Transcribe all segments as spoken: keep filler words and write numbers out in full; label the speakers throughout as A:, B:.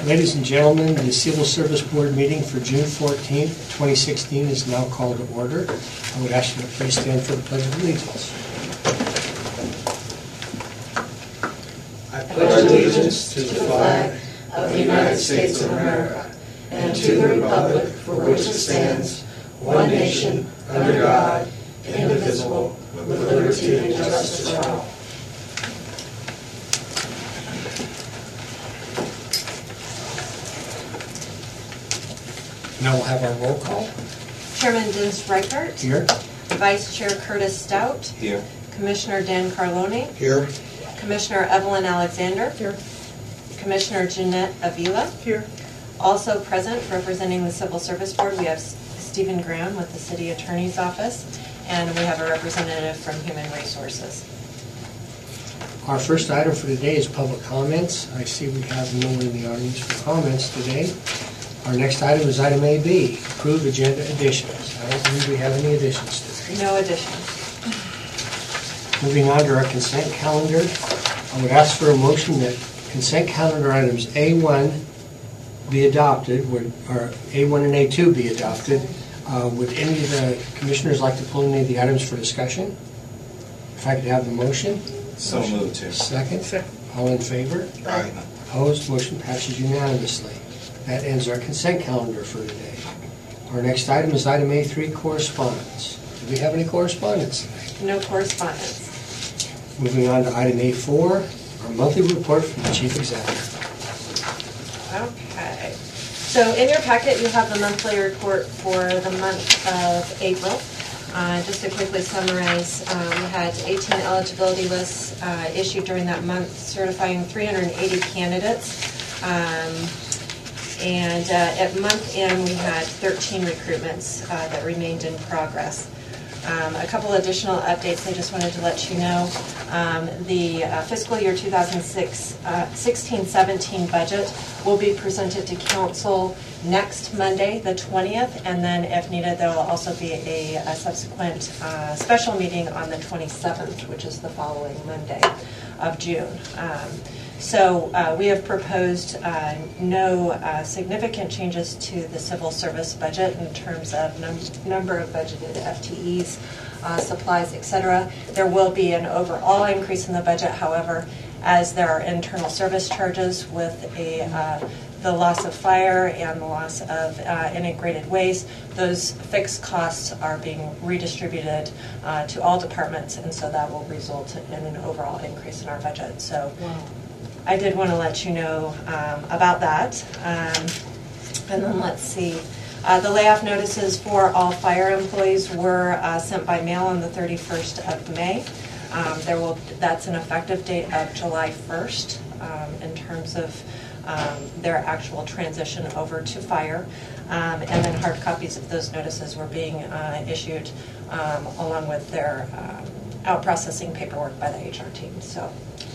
A: Ladies and gentlemen, the Civil Service Board meeting for June fourteenth, twenty sixteen is now called to order. I would ask you to please stand for the Pledge of Allegiance.
B: I pledge allegiance to the flag of the United States of America and to the republic for which it stands, one nation, under God, indivisible, with liberty and justice for all.
A: Now we'll have our roll call.
C: Chairman Dennis Reichert.
A: Here.
C: Vice Chair Curtis Stout.
B: Here.
C: Commissioner Dan Carlone.
B: Here.
C: Commissioner Evelyn Alexander.
B: Here.
C: Commissioner Jeanette Avila.
B: Here.
C: Also present, representing the Civil Service Board, we have Stephen Graham with the City Attorney's Office, and we have a representative from Human Resources.
A: Our first item for today is public comments. I see we have no one in the audience for comments today. Our next item is item A B, approve agenda additions. I don't believe we have any additions today.
C: No additions.
A: Moving on to our consent calendar, I would ask for a motion that consent calendar items A one be adopted, would, or A one and A two be adopted. Uh, would any of the commissioners like to pull any of the items for discussion? If I could have the motion.
B: So moved to.
A: Second. All in favor?
B: Aye.
A: Opposed? Motion passes unanimously. That ends our consent calendar for today. Our next item is item A three, correspondence. Do we have any correspondence today?
C: No correspondence.
A: Moving on to item A four, our monthly report from the Chief Executive.
C: Okay. So in your packet, you have the monthly report for the month of April. Uh, just to quickly summarize, um, we had eighteen eligibility lists uh, issued during that month, certifying three hundred eighty candidates. Um, and uh, at month end, we had thirteen recruitments uh, that remained in progress. Um, a couple additional updates I just wanted to let you know. Um, the uh, fiscal year two thousand sixteen seventeen budget will be presented to Council next Monday, the twentieth, and then if needed, there will also be a, a subsequent uh, special meeting on the twenty-seventh, which is the following Monday of June. Um, So uh, we have proposed uh, no uh, significant changes to the civil service budget in terms of num number of budgeted F T Es, uh, supplies, et cetera. There will be an overall increase in the budget, however, as there are internal service charges with a uh, the loss of fire and the loss of uh, integrated waste. Those fixed costs are being redistributed uh, to all departments, and so that will result in an overall increase in our budget. So. Wow. I did want to let you know um, about that. Um, and then let's see. Uh, the layoff notices for all fire employees were uh, sent by mail on the thirty-first of May. Um, there will that's an effective date of July first um, in terms of um, their actual transition over to fire. Um, and then hard copies of those notices were being uh, issued um, along with their um, out processing paperwork by the H R team. So.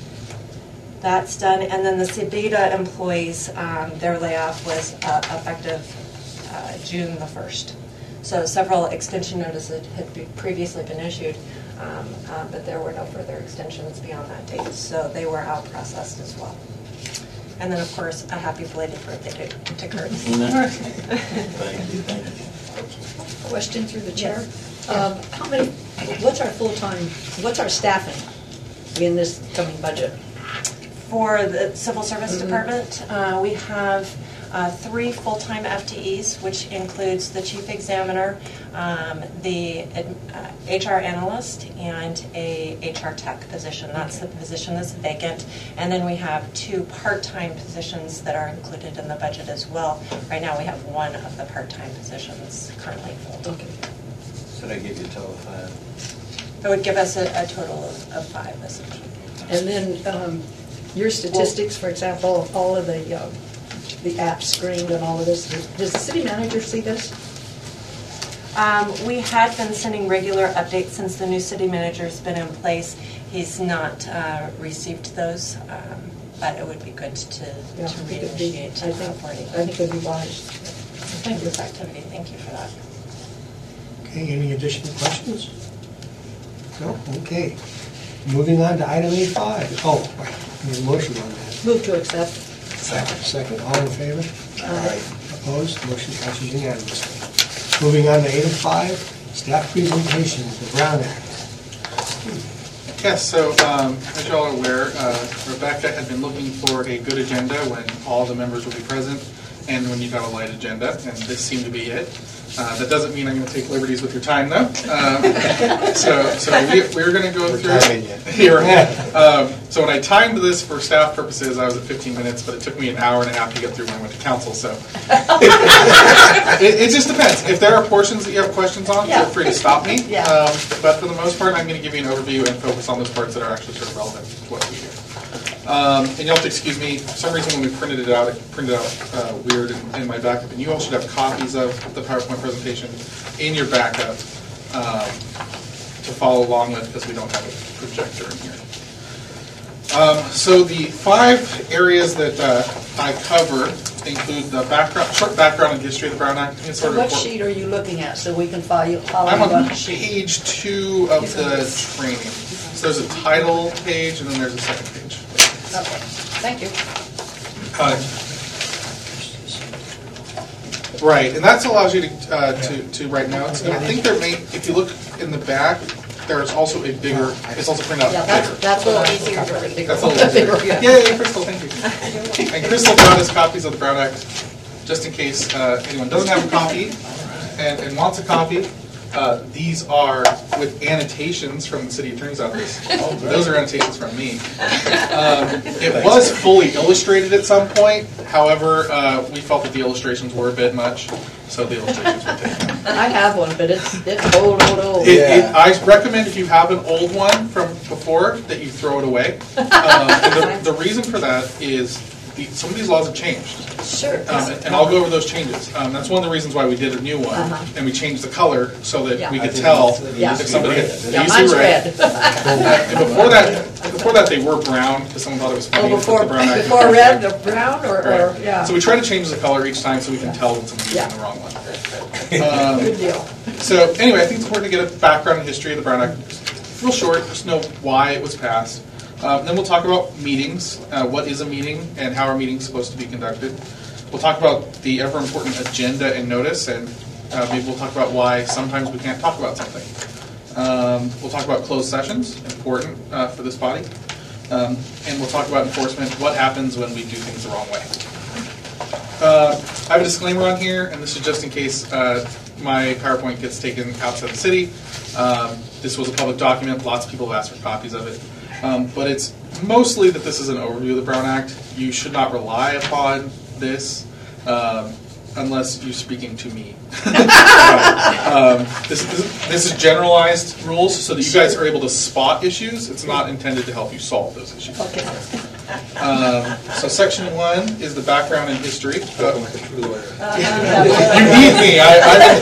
C: That's done, and then the CEBITA employees, um, their layoff was uh, effective uh, June the first. So several extension notices had be previously been issued, um, uh, but there were no further extensions beyond that date, so they were out processed as well. And then, of course, a happy belated birthday to, to Kurt.
B: Thank you, thank you.
D: Question through the chair. Yes. Um, how many? What's our full-time? What's our staffing in this coming budget?
C: For the Civil Service
D: Mm-hmm.
C: Department, uh, we have uh, three full-time F T Es, which includes the Chief Examiner, um, the uh, H R Analyst, and a H R Tech position. That's the position that's vacant. And then we have two part-time positions that are included in the budget as well. Right now we have one of the part-time positions currently filled.
D: Okay.
B: So they give you a total of five?
C: It would give us a, a total of, of five, essentially.
D: And then um, your statistics, for example, all of the uh, the apps screened and all of this. Does, does the city manager see this?
C: Um, we had been sending regular updates since the new city manager's been in place. He's not uh, received those, um, but it would be good to,
D: Yeah,
C: to
D: I think it'd be-
C: reinitiate
D: I think,
C: reporting.
D: I think it would be wise.
C: Thank you for activity. Thank you for that.
A: Okay, any additional questions? No? Okay. Moving on to item A five. Oh, need a motion on that.
D: Move to accept.
B: Second.
A: Second, all in favor?
B: Aye.
A: Opposed? Motion passes unanimously. Moving on to item five, staff presentation, the Brown Act.
E: Yes, so um, as you all are aware, uh, Rebecca had been looking for a good agenda when all the members would be present and when you'd have a light agenda, and this seemed to be it. Uh, that doesn't mean I'm going to take liberties with your time, though. Um, so, so we, we're going to go
B: We're
E: through
B: timing you.
E: here. Um, so when I timed this for staff purposes, I was at fifteen minutes, but it took me an hour and a half to get through when I went to council. So it, it just depends. If there are portions that you have questions on,
D: Yeah.
E: feel free to stop me.
D: Yeah.
E: Um, but for the most part, I'm going to give you an overview and focus on those parts that are actually sort of relevant to what we do. Um, and you'll have to excuse me, for some reason when we printed it out, it printed out uh, weird in, in my backup. And you all should have copies of the PowerPoint presentation in your backup um, to follow along with, because we don't have a projector in here. Um, so the five areas that uh, I cover include the background, short background and history of the Brown Act. It's
D: So
E: sort of
D: what
E: important.
D: sheet are you looking at, so we can follow, follow
E: I'm
D: you
E: on
D: on the sheet?
E: page two of the training. So there's a title page and then there's a second page.
D: Okay, thank you.
E: Uh, Right, and that allows you to, uh, to, to write notes. And I think there may, if you look in the back, there's also a bigger, it's also printed
D: Yeah,
E: out
D: that's,
E: bigger.
D: that's
C: A little
D: what I-
C: easier to read.
E: That's a little easier.
D: Yeah.
E: Yeah, yeah, Crystal, thank you. And Crystal brought us copies of the Brown Act, just in case uh, anyone doesn't have a copy and, and wants a copy. Uh, these are with annotations from the city attorney's office. Those are annotations from me. Um, it was fully illustrated at some point. However, uh, we felt that the illustrations were a bit much, so the illustrations were taken.
D: I have one, but it's, it's old, old, old.
E: It, it, I recommend if you have an old one from before that you throw it away. Um, and the, the reason for that is the, some of these laws have changed.
D: Sure.
E: Um, and, and I'll go over those changes. Um, that's one of the reasons why we did a new one,
D: Uh-huh.
E: and we changed the color so that
D: Yeah.
E: we could tell
D: Yeah.
E: if somebody had.
D: Yeah,
E: you see
D: mine's
E: red.
D: red.
E: Uh, and before that, before that they were brown because someone thought it was funny.
D: Oh,
E: to put
D: before,
E: the brown Act
D: before
E: in
D: red,
E: first.
D: or brown, or, or,
E: Right.
D: yeah.
E: So we try to change the color each time so we can tell when someone's
D: Yeah.
E: using the wrong one. Um,
D: Good deal.
E: So anyway, I think it's important to get a background and history of the Brown Act. Real short, just know why it was passed. Um, then we'll talk about meetings, uh, what is a meeting, and how are meetings supposed to be conducted. We'll talk about the ever important agenda and notice, and uh, maybe we'll talk about why sometimes we can't talk about something. Um, we'll talk about closed sessions, important uh, for this body. Um, and we'll talk about enforcement, what happens when we do things the wrong way. Uh, I have a disclaimer on here, and this is just in case uh, my PowerPoint gets taken outside the city. Um, this was a public document. Lots of people have asked for copies of it. Um, but it's mostly that this is an overview of the Brown Act. You should not rely upon this um, unless you're speaking to me. um, this, this, this is generalized rules so that you guys are able to spot issues. It's not intended to help you solve those issues.
D: Okay.
E: Um, so section one is the background and history. Uh,
B: Like a true lawyer.
E: you need me. I,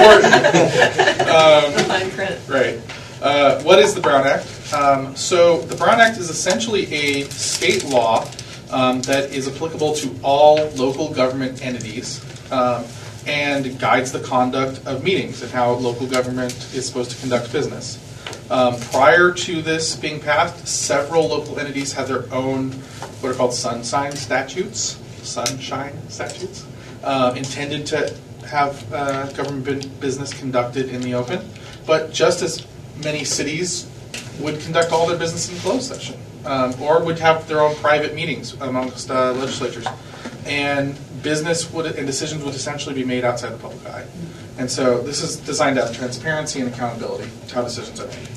E: I'm important. Um,
C: Fine print.
E: right. Uh, what is the Brown Act? Um, so the Brown Act is essentially a state law um, that is applicable to all local government entities um, and guides the conduct of meetings and how local government is supposed to conduct business. Um, prior to this being passed, several local entities had their own what are called sunshine statutes, sunshine statutes, uh, intended to have uh, government business conducted in the open. But just as many cities would conduct all their business in closed session, um, or would have their own private meetings amongst uh, legislatures, and business would and decisions would essentially be made outside the public eye. And so this is designed to have transparency and accountability to how decisions are made.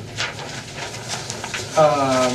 E: Um,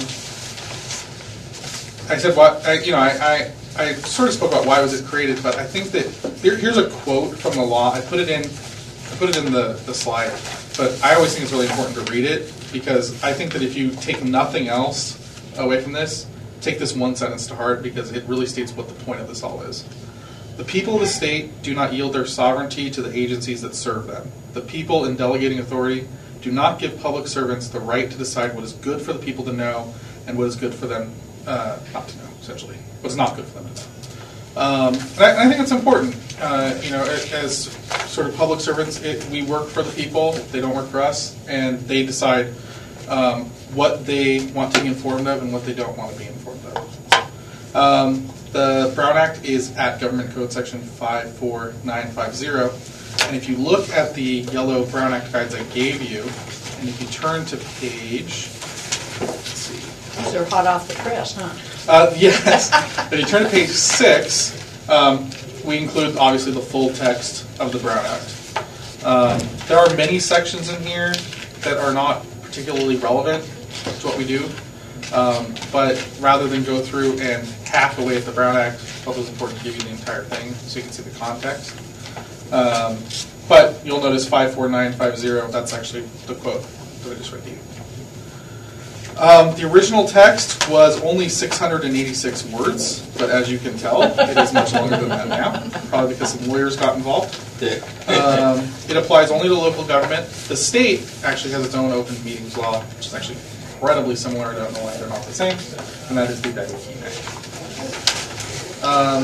E: I said what I, you know. I, I I sort of spoke about why was it created, but I think that here, here's a quote from the law. I put it in. I put it in the, the slide, but I always think it's really important to read it because I think that if you take nothing else away from this, take this one sentence to heart because it really states what the point of this all is. The people of the state do not yield their sovereignty to the agencies that serve them. The people in delegating authority do not give public servants the right to decide what is good for the people to know and what is good for them uh, not to know, essentially. What's not good for them to know. Um, and I, and I think it's important. Uh, you know, as sort of public servants, it, we work for the people. They don't work for us, and they decide um, what they want to be informed of and what they don't want to be informed of. Um, The Brown Act is at Government Code Section five four nine five zero. And if you look at the yellow Brown Act guides I gave you, and if you turn to page, let's see.
D: These are hot off the press, huh?
E: Uh, yes. If you turn to page six, um, we include obviously the full text of the Brown Act. Um, there are many sections in here that are not particularly relevant to what we do. Um, but rather than go through and hack away at the Brown Act, I felt it was important to give you the entire thing so you can see the context. Um, but you'll notice five four nine five zero, that's actually the quote that I just read to you. Um, the original text was only six hundred eighty-six words, but as you can tell, it is much longer than that now, probably because some lawyers got involved. Um, it applies only to local government. The state actually has its own open meetings law, which is actually incredibly similar. I don't know why they're not the same, and that is the W P A. Um,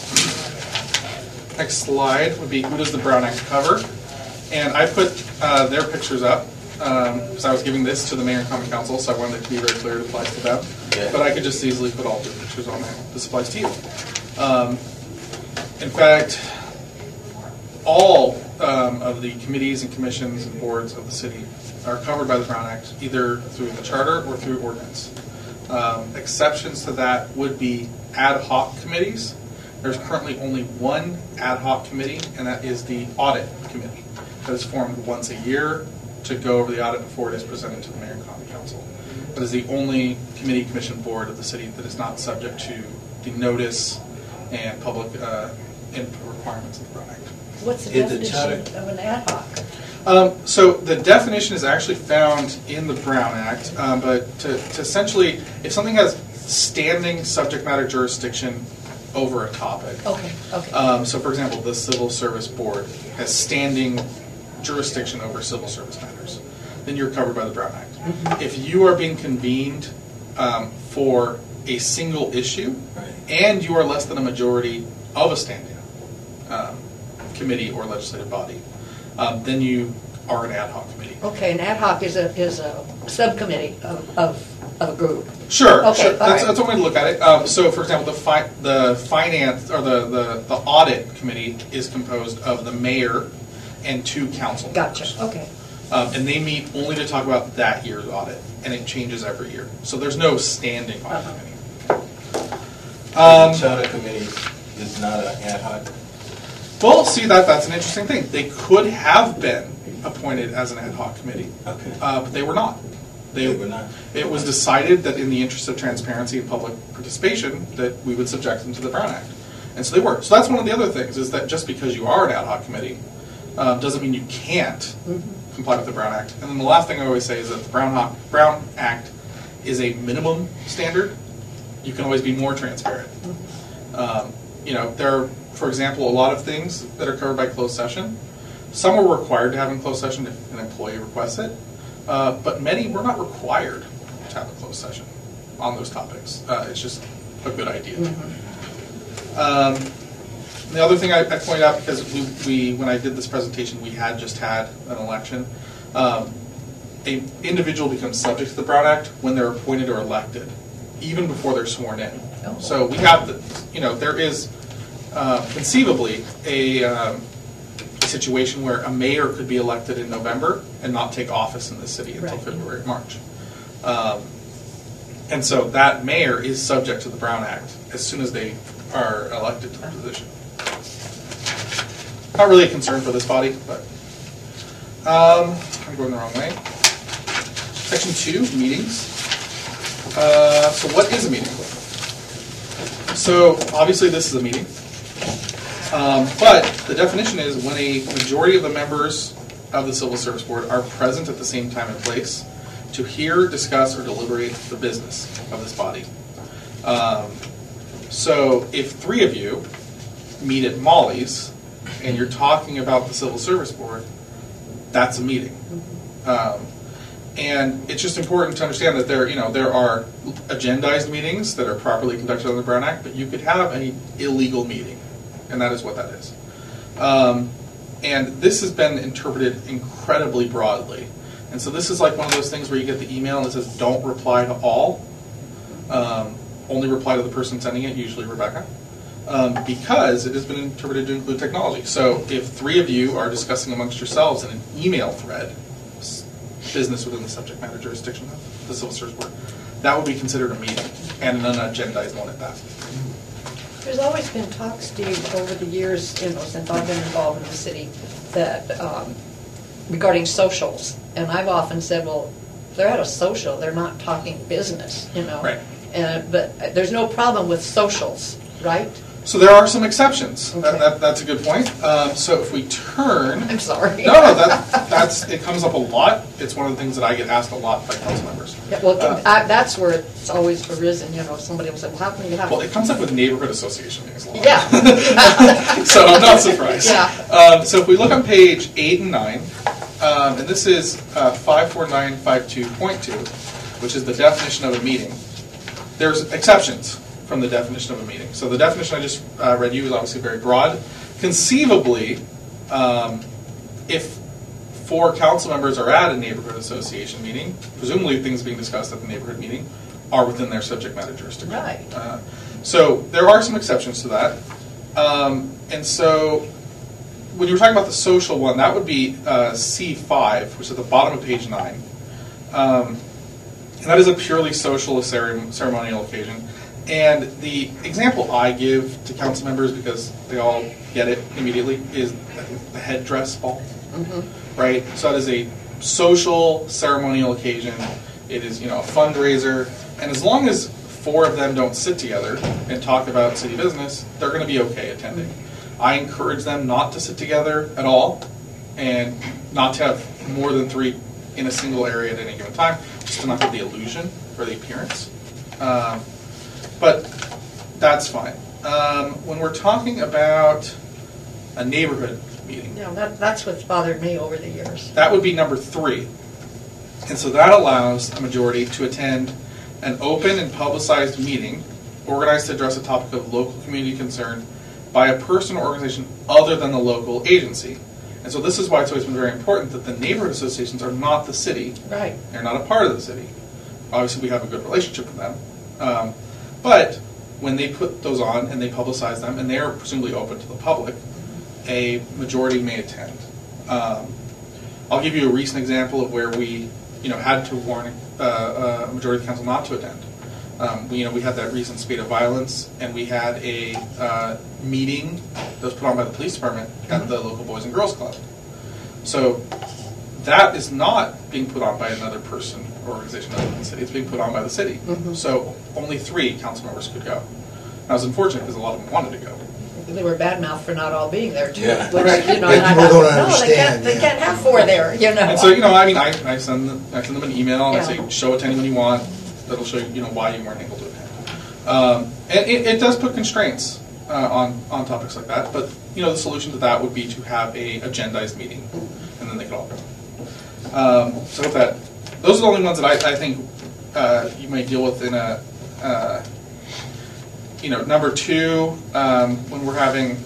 E: next slide would be who does the Brown Act cover? And I put uh, their pictures up because um, I was giving this to the Mayor and Common Council, so I wanted it to be very clear it applies to them. Yeah. But I could just easily put all the pictures on there. This applies to you. Um, in fact, all um, of the committees and commissions and boards of the city are covered by the Brown Act, either through the charter or through ordinance. Um, exceptions to that would be ad hoc committees. There's currently only one ad hoc committee, and that is the audit committee. That is formed once a year to go over the audit before it is presented to the Mayor and Common Council. That is the only committee, commission, board of the city that is not subject to the notice and public uh, input requirements of the Brown Act.
D: What's the definition of an ad hoc?
E: Um, so the definition is actually found in the Brown Act, um, but to, to essentially, if something has standing subject matter jurisdiction over a topic.
D: Okay, okay.
E: Um, so for example, the Civil Service Board has standing jurisdiction over civil service matters. Then you're covered by the Brown Act. Mm-hmm. If you are being convened um, for a single issue, right, and you are less than a majority of a standing um, committee or legislative body, um, then you are an ad hoc committee.
D: Okay, an ad hoc is a is a subcommittee of, of, of a group.
E: Sure,
D: okay,
E: sure. That's,
D: right.
E: that's one way to look at it. Um, so, for example, the fi the finance or the, the the audit committee is composed of the mayor and two council members.
D: Gotcha. Okay.
E: Um, and they meet only to talk about that year's audit, and it changes every year. So there's no standing audit
D: Uh-huh.
E: committee. Um,
B: the charter committee is not an ad hoc.
E: Well, see, that that's an interesting thing. They could have been appointed as an ad hoc committee,
B: Okay.
E: uh, but they were not. They,
B: They were not.
E: It was decided that in the interest of transparency and public participation, that we would subject them to the Brown Act, and so they were. So that's one of the other things, is that just because you are an ad hoc committee um, doesn't mean you can't mm-hmm. comply with the Brown Act. And then the last thing I always say is that the Brown, Ho Brown Act is a minimum standard. You can always be more transparent. Mm-hmm. um, you know, there are, for example, a lot of things that are covered by closed session. Some are required to have in closed session if an employee requests it, uh, but many we're not required to have a closed session on those topics. Uh, it's just a good idea. Mm-hmm. um, the other thing I, I pointed out, because we, we, when I did this presentation, we had just had an election. Um, an individual becomes subject to the Brown Act when they're appointed or elected, even before they're sworn in. Oh. So we have the, you know, there is uh, conceivably a, um, a situation where a mayor could be elected in November and not take office in the city until right. February, March. Um, and so that mayor is subject to the Brown Act as soon as they are elected to the position. Not really a concern for this body, but um, I'm going the wrong way. Section two, meetings. Uh, so what is a meeting? So obviously this is a meeting, um, but the definition is when a majority of the members of the Civil Service Board are present at the same time and place to hear, discuss, or deliberate the business of this body. Um, so if three of you meet at Molly's and you're talking about the Civil Service Board, that's a meeting. Um, and it's just important to understand that there, you know, there are agendized meetings that are properly conducted under the Brown Act, but you could have an illegal meeting, and that is what that is. Um, and this has been interpreted incredibly broadly. And so this is like one of those things where you get the email and it says, don't reply to all. Um, only reply to the person sending it, usually Rebecca, um, because it has been interpreted to include technology. So if three of you are discussing amongst yourselves in an email thread, s- business within the subject matter jurisdiction of the Civil Service Board, that would be considered a meeting, and an unagendized one at that.
D: There's always been talk, Steve, over the years, you know, since I've been involved in the city, that um, regarding socials, and I've often said, well, if they're at a social, they're not talking business, you know.
E: Right.
D: And, but there's no problem with socials, right?
E: So there are some exceptions. That,
D: Okay.
E: that, that's a good point. Um, so if we turn,
D: I'm sorry.
E: no, no, that, that's it comes up a lot. It's one of the things that I get asked a lot by council members.
D: Yeah, well,
E: Uh,
D: I, that's where it's always arisen, you know, somebody will say, well, how can you have?
E: Well, it comes up with neighborhood association meetings a lot.
D: Yeah.
E: So I'm not surprised.
D: Yeah.
E: Um, so if we look on page eight and nine, um, and this is uh, five four nine five two point two, which is the definition of a meeting. There's exceptions from the definition of a meeting. So the definition I just uh, read you is obviously very broad. Conceivably, um, if four council members are at a neighborhood association meeting, presumably things being discussed at the neighborhood meeting are within their subject matter jurisdiction.
D: Right.
E: Uh, so there are some exceptions to that. Um, and so when you were talking about the social one, that would be uh, C five, which is at the bottom of page nine. Um, and that is a purely social cere- ceremonial occasion. And the example I give to council members, because they all get it immediately, is the headdress ball.
D: Mm-hmm.
E: Right? So that is a social ceremonial occasion. It is, you know, a fundraiser. And as long as four of them don't sit together and talk about city business, they're going to be okay attending. I encourage them not to sit together at all and not to have more than three in a single area at any given time, just to not get the illusion or the appearance. Um, but that's fine. Um, when we're talking about a neighborhood meeting,
D: Yeah, that, that's what's bothered me over the years.
E: that would be number three. And so that allows a majority to attend an open and publicized meeting organized to address a topic of local community concern by a person or organization other than the local agency. And so this is why it's always been very important that the neighborhood associations are not the city.
D: Right.
E: They're not a part of the city. Obviously, we have a good relationship with them. Um, but when they put those on and they publicize them, and they are presumably open to the public, a majority may attend. Um, I'll give you a recent example of where we, you know, had to warn uh, a majority of the council not to attend. Um, we, you know, we had that recent spate of violence, and we had a uh, meeting that was put on by the police department at the local Boys and Girls Club. So that is not being put on by another person or organization other than the city. It's being put on by the city.
D: Mhm.
E: So only three council members could go. And I was unfortunate because a lot of them wanted to go.
D: They were badmouthed for not all being there, too.
B: Yeah.
D: Which,
A: Right.
D: you know,
B: But
D: and I
B: people
D: thought,
B: don't
D: no, they
B: understand,
D: can't, they
B: yeah.
D: can't have four there, you know.
E: And so, you know, I mean, I, I send them, I send them an email and I
D: Yeah.
E: say, show it to anyone you want. That'll show you, you know, why you weren't able to attend. Um, and it, it does put constraints uh, on on topics like that. But you know, the solution to that would be to have a agendized meeting, and then they could all go. Um, so with that, those are the only ones that I, I think uh, you may deal with in a. Uh, you know, number two, um, when we're having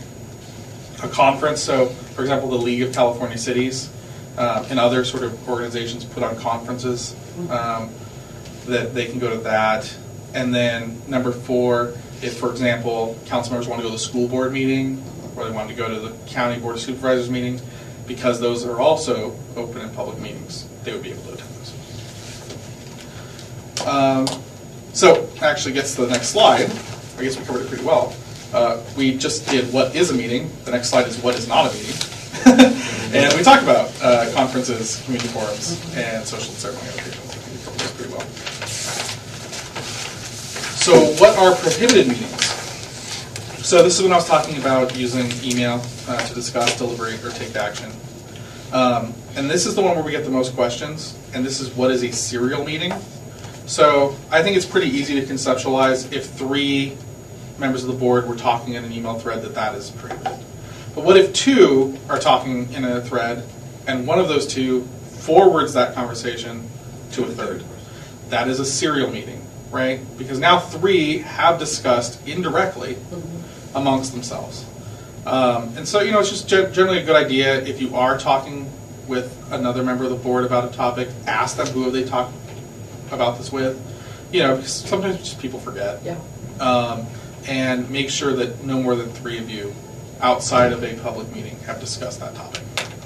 E: a conference. So, for example, the League of California Cities uh, and other sort of organizations put on conferences. Um, that they can go to that. And then number four, if, for example, council members want to go to the school board meeting, or they want to go to the county board of supervisors meeting, because those are also open and public meetings, they would be able to attend those. Um, so, actually gets to the next slide. I guess we covered it pretty well. Uh, we just did what is a meeting. The next slide is what is not a meeting. And we talked about uh, conferences, community forums, and social and ceremonial occasions. I think we covered this pretty well. So what are prohibited meetings? So this is when I was talking about using email uh, to discuss, deliberate, or take action. Um, and this is the one where we get the most questions, and this is what is a serial meeting. So I think it's pretty easy to conceptualize if three members of the board were talking in an email thread that that is prohibited. But what if two are talking in a thread, and one of those two forwards that conversation to a third? That is a serial meeting, right? Because now three have discussed indirectly amongst themselves. Um, and so, you know, it's just ge- generally a good idea if you are talking with another member of the board about a topic, ask them who have they talked about this with. you know, because sometimes just people forget.
D: Yeah.
E: Um, and make sure that no more than three of you outside of a public meeting have discussed that topic.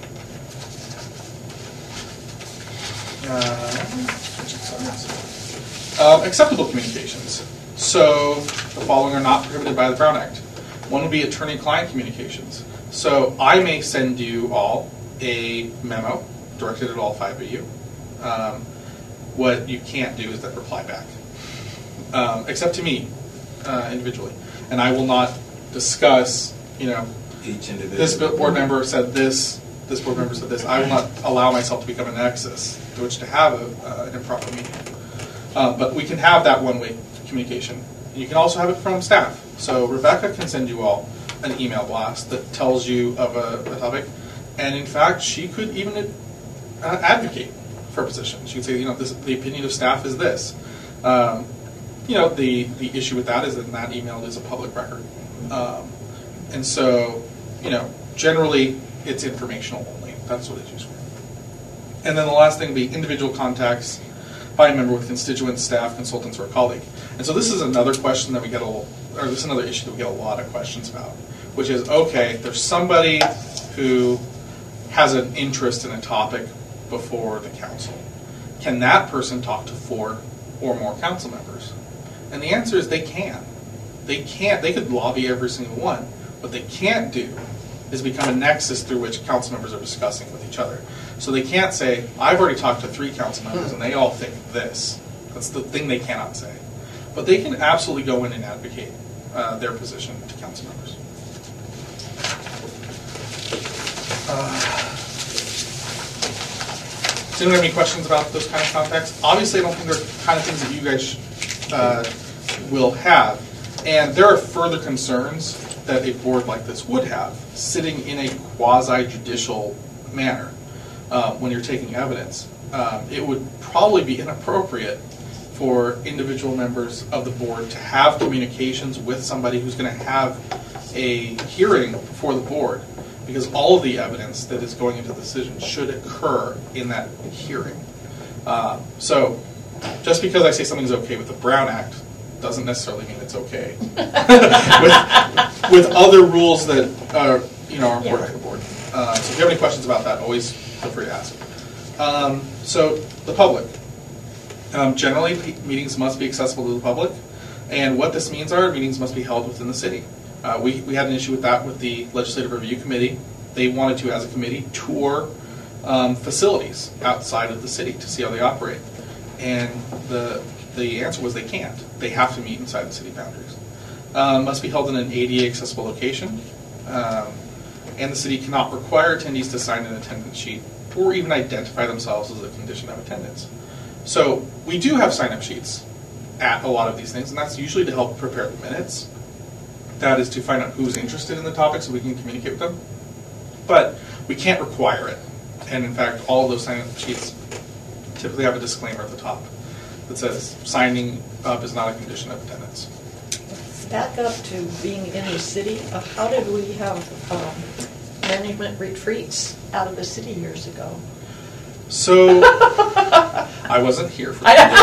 E: Uh, um, acceptable communications. So the following are not prohibited by the Brown Act. One would be attorney-client communications. So I may send you all a memo directed at all five of you. Um, what you can't do is then reply back, um, except to me uh, individually. And I will not discuss, you know,
B: Each individual.
E: this board member said this, this board member said this. I will not allow myself to become a nexus to which to have a, uh, an improper meeting. Um, but we can have that one-way communication. You can also have it from staff. So Rebecca can send you all an email blast that tells you of a, a topic. And in fact, she could even uh, advocate for a position. She could say, you know, this, the opinion of staff is this. Um, you know, the, the issue with that is that that email is a public record. Um, and so, you know, generally it's informational only. That's what it's used for. And then the last thing would be individual contacts by a member with constituents, staff, consultants, or a colleague. And so this is another question that we get a, or this is another issue that we get a lot of questions about, which is, okay, there's somebody who has an interest in a topic before the council. Can that person talk to four or more council members? And the answer is they can. They can't, they could lobby every single one. What they can't do is become a nexus through which council members are discussing with each other. So they can't say, I've already talked to three council members and they all think this. That's the thing they cannot say. But they can absolutely go in and advocate uh, their position to council members. Uh, does anyone have any questions about those kind of contacts? Obviously, I don't think they're the kind of things that you guys uh, will have. And there are further concerns that a board like this would have, sitting in a quasi-judicial manner uh, when you're taking evidence. Um, it would probably be inappropriate for individual members of the board to have communications with somebody who's going to have a hearing before the board, because all of the evidence that is going into the decision should occur in that hearing. Uh, so just because I say something's okay with the Brown Act doesn't necessarily mean it's okay with, with other rules that are, you know, are important to the board. Uh, so if you have any questions about that, always feel free to ask. Um, so the public. Um, generally, meetings must be accessible to the public, and what this means are meetings must be held within the city. Uh, we, we had an issue with that with the Legislative Review Committee. They wanted to, as a committee, tour um, facilities outside of the city to see how they operate. And the the answer was they can't. They have to meet inside the city boundaries. Um, must be held in an A D A accessible location. Um, and the city cannot require attendees to sign an attendance sheet or even identify themselves as a condition of attendance. So we do have sign-up sheets at a lot of these things, and that's usually to help prepare the minutes. That is to find out who's interested in the topic so we can communicate with them. But we can't require it. And in fact, all of those sign-up sheets typically have a disclaimer at the top that says signing up is not a condition of attendance.
D: Back up to being in the city, uh, how did we have um, management retreats out of the city years ago?
E: So, I wasn't here for that.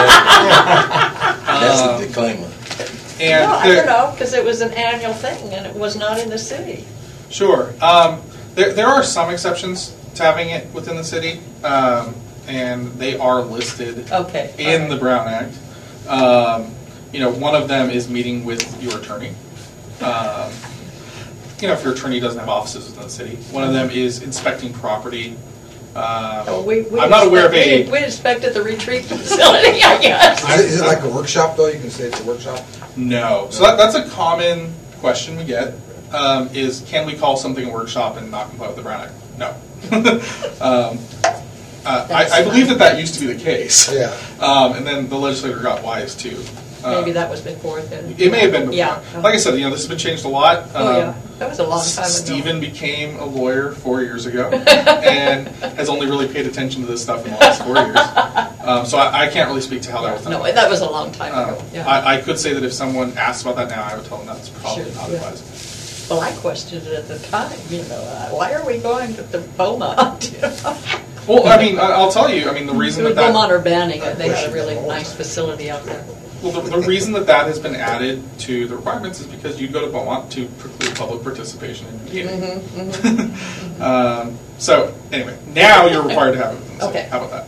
B: That's
E: Um,
B: the disclaimer.
E: And
D: No, I
E: there-
D: don't know, because it was an annual thing, and it was not in the city.
E: Sure. Um, there, there are some exceptions to having it within the city, um, and they are listed
D: Okay.
E: in
D: all
E: the
D: right.
E: Brown Act. Um, you know, one of them is meeting with your attorney. Um, you know, if your attorney doesn't have offices within the city. One of them is inspecting property. Um,
D: Oh, we- we
E: I'm not aware of
D: inspect-
E: a.
D: We we inspected the retreat facility, I guess.
F: Is it, is it like a workshop, though? You can say it's a workshop?
E: No. So that, that's a common question we get, um, is can we call something a workshop and not comply with the Brown Act? No. um, uh, I, I believe that that used to be the case.
F: Yeah.
E: Um, and then the legislator got wise too. Uh,
D: Maybe that was before then.
E: It may have been before.
D: Yeah.
E: Like I said, you know, this has been changed a lot.
D: Oh,
E: Um,
D: yeah, that was a long time ago.
E: Stephen became a lawyer four years ago and has only really paid attention to this stuff in the last four years. Um, so I, I can't really speak to how that was done.
D: No, that was a long time
E: Um,
D: ago, yeah.
E: I, I could say that if someone asked about that now, I would tell them that's probably
D: Sure,
E: not
D: yeah.
E: advisable.
D: Well, I questioned it at the time, you know, uh, why are we going to the Beaumont? You know?
E: Well, I mean, I- I'll tell you, I mean, the reason that
D: Beaumont
E: that,
D: or Banning, they had a really nice facility out there.
E: Well, the, the reason that that has been added to the requirements is because you go to Beaumont to preclude public participation in your meeting.
D: Mm-hmm, mm-hmm.
E: um, so, anyway, now you're required to have it. So
D: Okay.
E: How about that?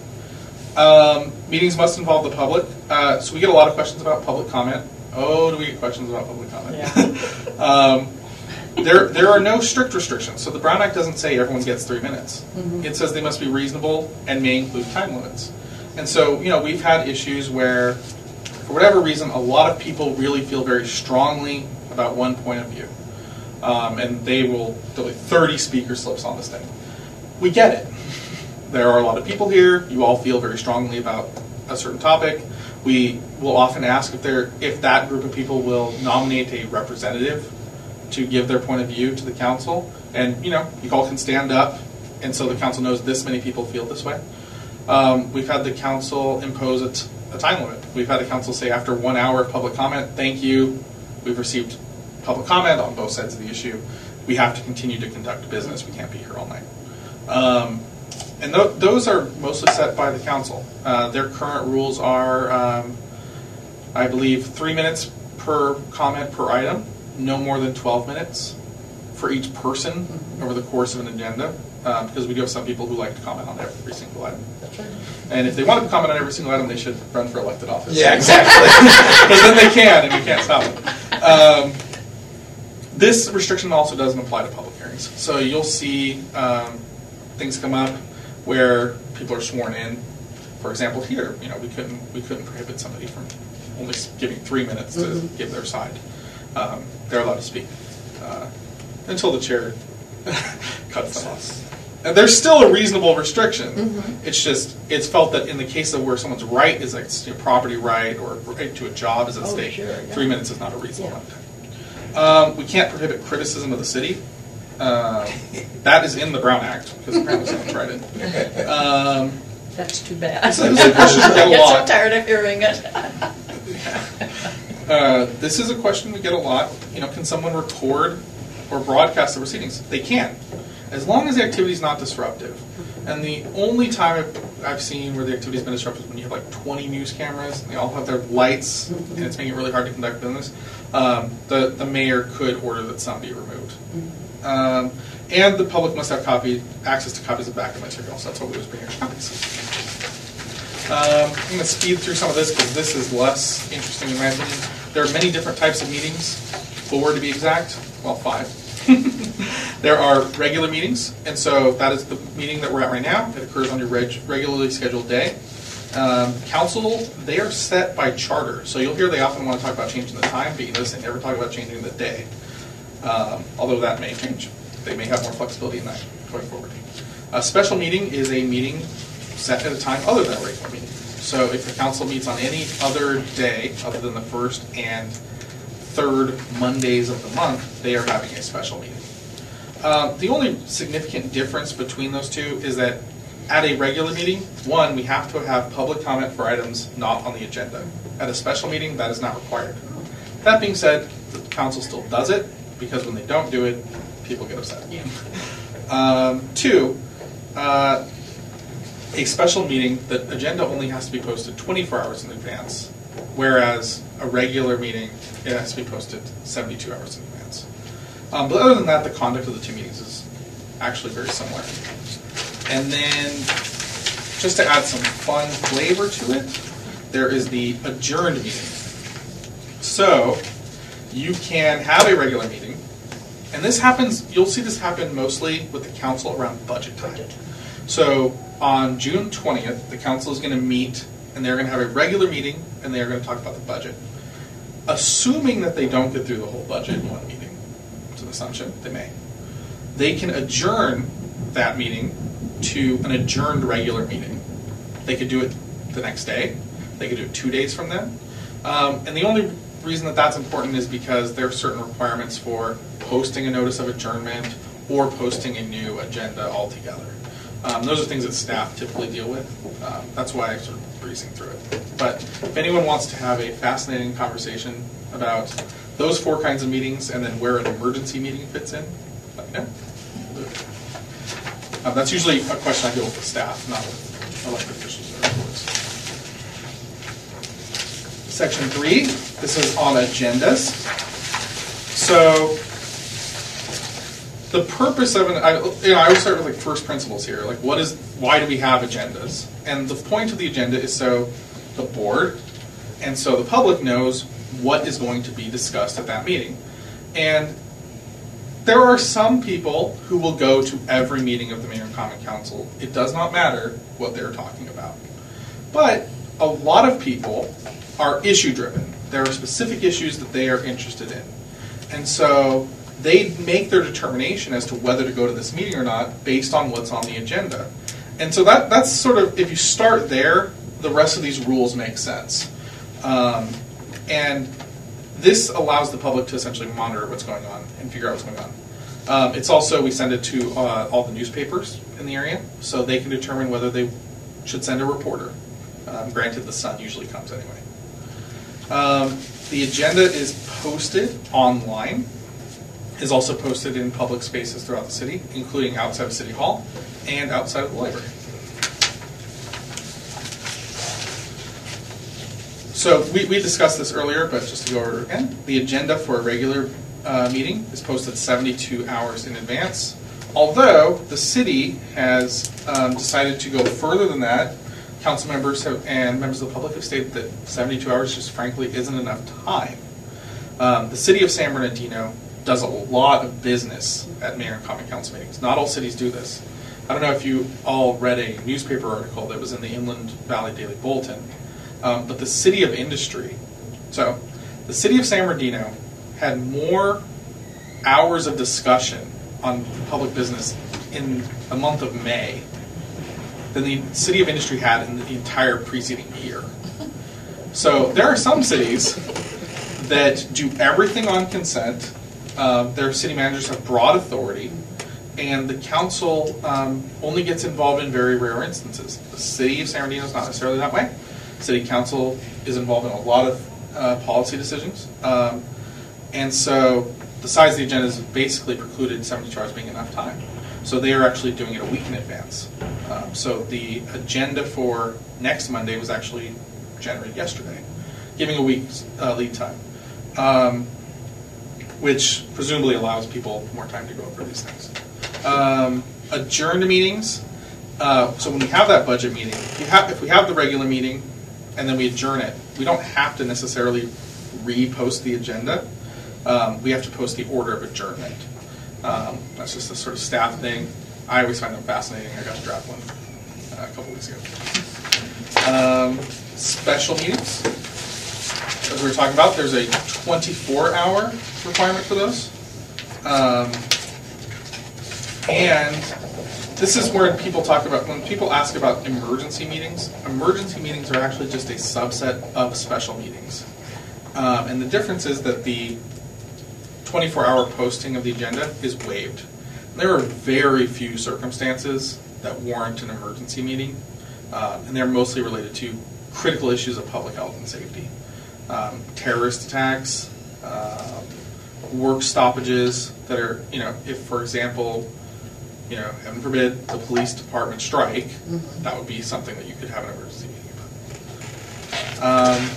E: Um, meetings must involve the public. Uh, so we get a lot of questions about public comment. Oh, do we get questions about public comment?
D: Yeah.
E: um, there, there are no strict restrictions. So the Brown Act doesn't say everyone gets three minutes.
D: Mm-hmm.
E: It says they must be reasonable and may include time limits. And so, you know, we've had issues where, for whatever reason, a lot of people really feel very strongly about one point of view. Um, and they will, there'll be thirty speaker slips on this thing. We get it. There are a lot of people here. You all feel very strongly about a certain topic. We will often ask if there, if that group of people will nominate a representative to give their point of view to the council. And, you know, you all can stand up, and so the council knows this many people feel this way. Um, we've had the council impose a, t- a time limit. We've had the council say after one hour of public comment, thank you, we've received public comment on both sides of the issue. We have to continue to conduct business. We can't be here all night. Um, and th- those are mostly set by the council. Uh, their current rules are, um, I believe, three minutes per comment per item, no more than twelve minutes for each person over the course of an agenda. Um, because we do have some people who like to comment on every single item.
D: That's right.
E: And if they want to comment on every single item, they should run for elected office.
F: Yeah, exactly.
E: Because then they can, and you can't stop them. Um, this restriction also doesn't apply to public hearings. So you'll see um, things come up where people are sworn in. For example, here, you know, we couldn't we couldn't prohibit somebody from only giving three minutes to
D: Mm-hmm.
E: give their side. Um, they're allowed to speak uh, until the chair cuts them off. And there's still a reasonable restriction.
D: Mm-hmm.
E: It's just, it's felt that in the case of where someone's right is like you know, property right or right to a job is at
D: Oh,
E: stake,
D: sure, yeah.
E: three minutes is not a reasonable
D: Yeah.
E: amount of time. Um, we can't prohibit criticism of the city. Um, that is in the Brown Act, because apparently someone tried it. Um,
D: That's too bad.
E: This is a question we get a
D: I get so
E: lot.
D: tired of hearing it.
E: Uh, this is a question we get a lot. You know, can someone record or broadcast the proceedings? They can, as long as the activity is not disruptive. And the only time I've, I've seen where the activity has been disruptive is when you have like twenty news cameras, and they all have their lights, and it's making it really hard to conduct business. Um, the, the mayor could order that some be removed. Um, and the public must have copy, access to copies of backup material, so that's what we was bringing copies. Um, I'm going to speed through some of this because this is less interesting in my opinion. There are many different types of meetings, four to be exact, well five. There are regular meetings, and so that is the meeting that we're at right now. It occurs on your reg- regularly scheduled day. Um, council, they are set by charter, so you'll hear they often want to talk about changing the time, but you notice they never talk about changing the day. Um, although that may change. They may have more flexibility in that going forward. A special meeting is a meeting set at a time other than a regular meeting. So if the council meets on any other day other than the first and third Mondays of the month, they are having a special meeting. Um, the only significant difference between those two is that at a regular meeting, one, we have to have public comment for items not on the agenda. At a special meeting, that is not required. That being said, the council still does it, because when they don't do it, people get upset. Um, two, uh, a special meeting, the agenda only has to be posted twenty-four hours in advance, whereas a regular meeting, it has to be posted seventy-two hours in advance. Um, but other than that, the conduct of the two meetings is actually very similar. And then, just to add some fun flavor to it, there is the adjourned meeting. So, you can have a regular meeting, and this happens, you'll see this happen mostly with the council around budget time. So, on June twentieth, the council is going to meet, and they're going to have a regular meeting, and they're going to talk about the budget. Assuming that they don't get through the whole budget in one meeting, it's an assumption, they may. They can adjourn that meeting to an adjourned regular meeting. They could do it the next day. They could do it two days from then. Um, and the only reason that that's important is because there are certain requirements for posting a notice of adjournment or posting a new agenda altogether. Um, those are things that staff typically deal with. Um, that's why I'm sort of breezing through it. But if anyone wants to have a fascinating conversation about those four kinds of meetings and then where an emergency meeting fits in, let me know. We'll do it. Um, that's usually a question I deal with the staff, not with elected officials or boards. section three, this is on agendas. So the purpose of an, I, you know, I always start with like first principles here. Like, what is, why do we have agendas? And the point of the agenda is so the board and so the public knows what is going to be discussed at that meeting. And there are some people who will go to every meeting of the Mayor and Common Council. It does not matter what they're talking about. But a lot of people are issue-driven. There are specific issues that they are interested in. And so they make their determination as to whether to go to this meeting or not based on what's on the agenda. And so that that's sort of, if you start there, the rest of these rules make sense. Um, and this allows the public to essentially monitor what's going on and figure out what's going on. Um, it's also, we send it to uh, all the newspapers in the area, so they can determine whether they should send a reporter. Um, granted, the Sun usually comes anyway. Um, the agenda is posted online, is also posted in public spaces throughout the city, including outside of City Hall and outside of the library. So we, we discussed this earlier, but just to go over again, the agenda for a regular uh, meeting is posted seventy-two hours in advance. Although the city has um, decided to go further than that, council members have, and members of the public have stated that seventy-two hours just frankly isn't enough time. Um, the city of San Bernardino does a lot of business at Mayor and Common Council meetings. Not all cities do this. I don't know if you all read a newspaper article that was in the Inland Valley Daily Bulletin. Um, but the City of Industry, so the City of San Bernardino had more hours of discussion on public business in the month of May than the City of Industry had in the entire preceding year. So there are some cities that do everything on consent. Uh, their city managers have broad authority, and the council um, only gets involved in very rare instances. The City of San Bernardino is not necessarily that way. City Council is involved in a lot of uh, policy decisions. Um, and so the size of the agenda is basically precluded seventy-two hours being enough time. So they are actually doing it a week in advance. Um, so the agenda for next Monday was actually generated yesterday, giving a week's uh, lead time, um, which presumably allows people more time to go over these things. Um, adjourned meetings. Uh, so when we have that budget meeting, if, you have, if we have the regular meeting, and then we adjourn it, we don't have to necessarily repost the agenda. Um, we have to post the order of adjournment. Um, that's just a sort of staff thing. I always find them fascinating. I got to draft one uh, a couple weeks ago. Um, special meetings, as we were talking about, there's a twenty-four hour requirement for those. Um, and this is where people talk about, when people ask about emergency meetings, emergency meetings are actually just a subset of special meetings. Um, and the difference is that the twenty-four hour posting of the agenda is waived. There are very few circumstances that warrant an emergency meeting, um, and they're mostly related to critical issues of public health and safety. Um, terrorist attacks, uh, work stoppages that are, you know, if, for example, you know, heaven forbid, the police department strike, mm-hmm. that would be something that you could have an emergency meeting about. Um,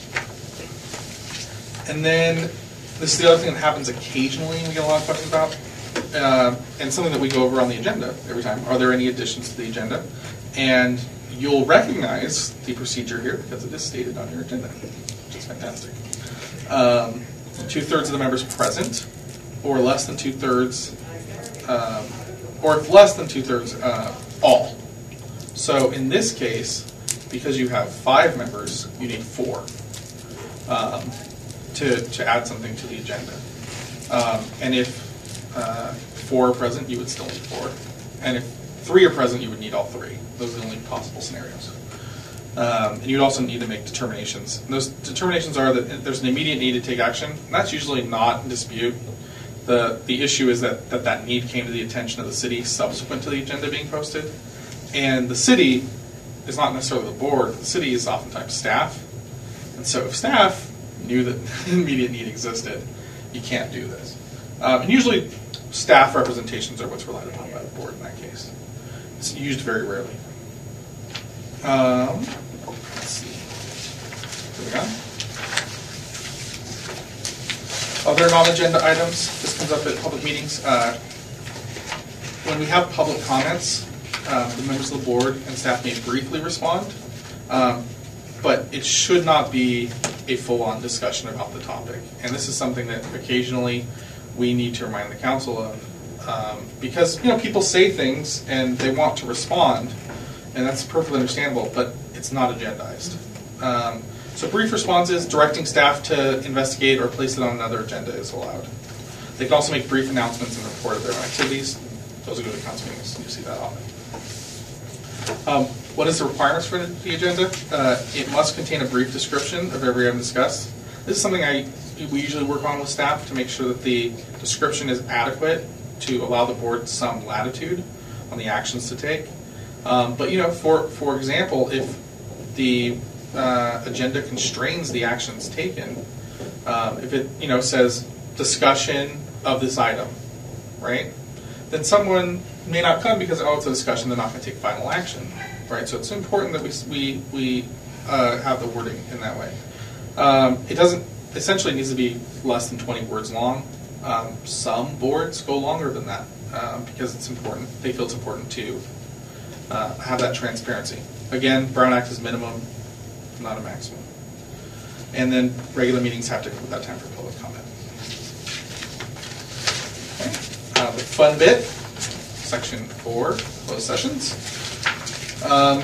E: and then, this is the other thing that happens occasionally, and we get a lot of questions about, uh, and something that we go over on the agenda every time. Are there any additions to the agenda? And you'll recognize the procedure here because it is stated on your agenda, which is fantastic. Um, two-thirds of the members present, or less than two-thirds, um, or if less than two-thirds, uh, all. So in this case, because you have five members, you need four um, to, to add something to the agenda. Um, and if uh, four are present, you would still need four. And if three are present, you would need all three. Those are the only possible scenarios. Um, and you'd also need to make determinations. And those determinations are that there's an immediate need to take action, and that's usually not in dispute. The, the issue is that, that that need came to the attention of the city subsequent to the agenda being posted. And the city is not necessarily the board. The city is oftentimes staff. And so if staff knew that immediate need existed, you can't do this. Um, and usually staff representations are what's relied upon by the board in that case. It's used very rarely. Um, let's see. Moving on. Other non-agenda items, this comes up at public meetings. Uh, When we have public comments, um, the members of the board and staff may briefly respond, um, but it should not be a full-on discussion about the topic. And this is something that occasionally we need to remind the council of, um, because, you know, people say things and they want to respond, and that's perfectly understandable, but it's not agendized. Um, so brief responses, directing staff to investigate or place it on another agenda is allowed. They can also make brief announcements and report of their own activities. Those are good at council meetings, you see that often. Um, what is the requirements for the agenda? Uh, it must contain a brief description of every item discussed. This is something I we usually work on with staff to make sure that the description is adequate to allow the board some latitude on the actions to take. Um, but you know, for for example, if the uh, agenda constrains the actions taken, um, if it you know says discussion of this item, right? Then someone may not come because, oh, it's a discussion, they're not going to take final action, right? So it's important that we, we, we uh, have the wording in that way. Um, it doesn't, essentially needs to be less than twenty words long. Um, some boards go longer than that um, because it's important. They feel it's important to uh, have that transparency. Again, Brown Act is minimum, not a maximum. And then regular meetings have to include that time for public comment. Uh, the fun bit, section four, closed sessions. Um,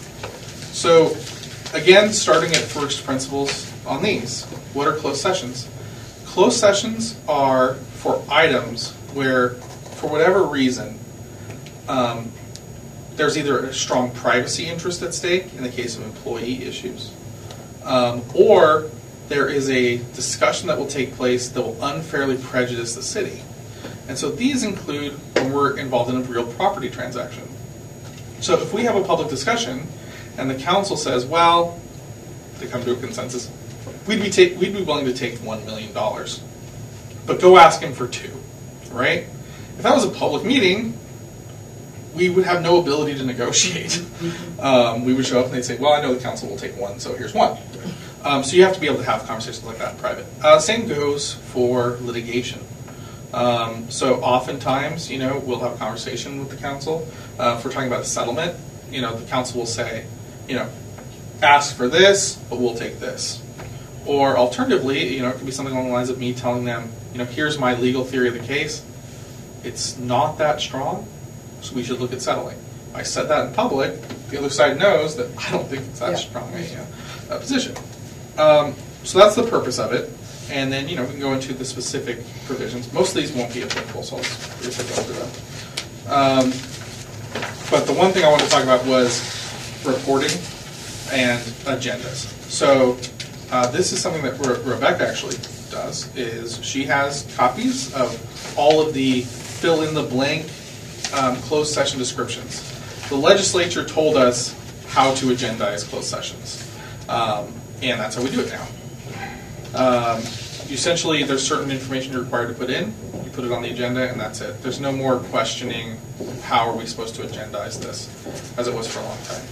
E: so, again, starting at first principles on these. What are closed sessions? Closed sessions are for items where, for whatever reason, um, there's either a strong privacy interest at stake in the case of employee issues, um, or there is a discussion that will take place that will unfairly prejudice the city. And so these include when we're involved in a real property transaction. So if we have a public discussion and the council says, well, they come to a consensus, we'd be, take, we'd be willing to take one million dollars, but go ask him for two, right? If that was a public meeting, we would have no ability to negotiate. Um, we would show up and they'd say, well, I know the council will take one, so here's one. Um, so you have to be able to have conversations like that in private. Uh, same goes for litigation. Um, so oftentimes, you know, we'll have a conversation with the council. Uh, if we're talking about a settlement, you know, the council will say, you know, ask for this, but we'll take this. Or alternatively, you know, it could be something along the lines of me telling them, you know, here's my legal theory of the case. It's not that strong, so we should look at settling. If I said that in public, the other side knows that I don't think it's that
D: Yeah.
E: strong a uh, position. Um, so that's the purpose of it. And then, you know, we can go into the specific provisions. Most of these won't be applicable, so I'll just go through them. Um, but the one thing I wanted to talk about was reporting and agendas. So uh, this is something that Re- Rebecca actually does, is she has copies of all of the fill-in-the-blank um, closed session descriptions. The legislature told us how to agendize closed sessions, um, and that's how we do it now. Um, essentially, there's certain information you're required to put in. You put it on the agenda, and that's it. There's no more questioning how are we supposed to agendize this, as it was for a long time.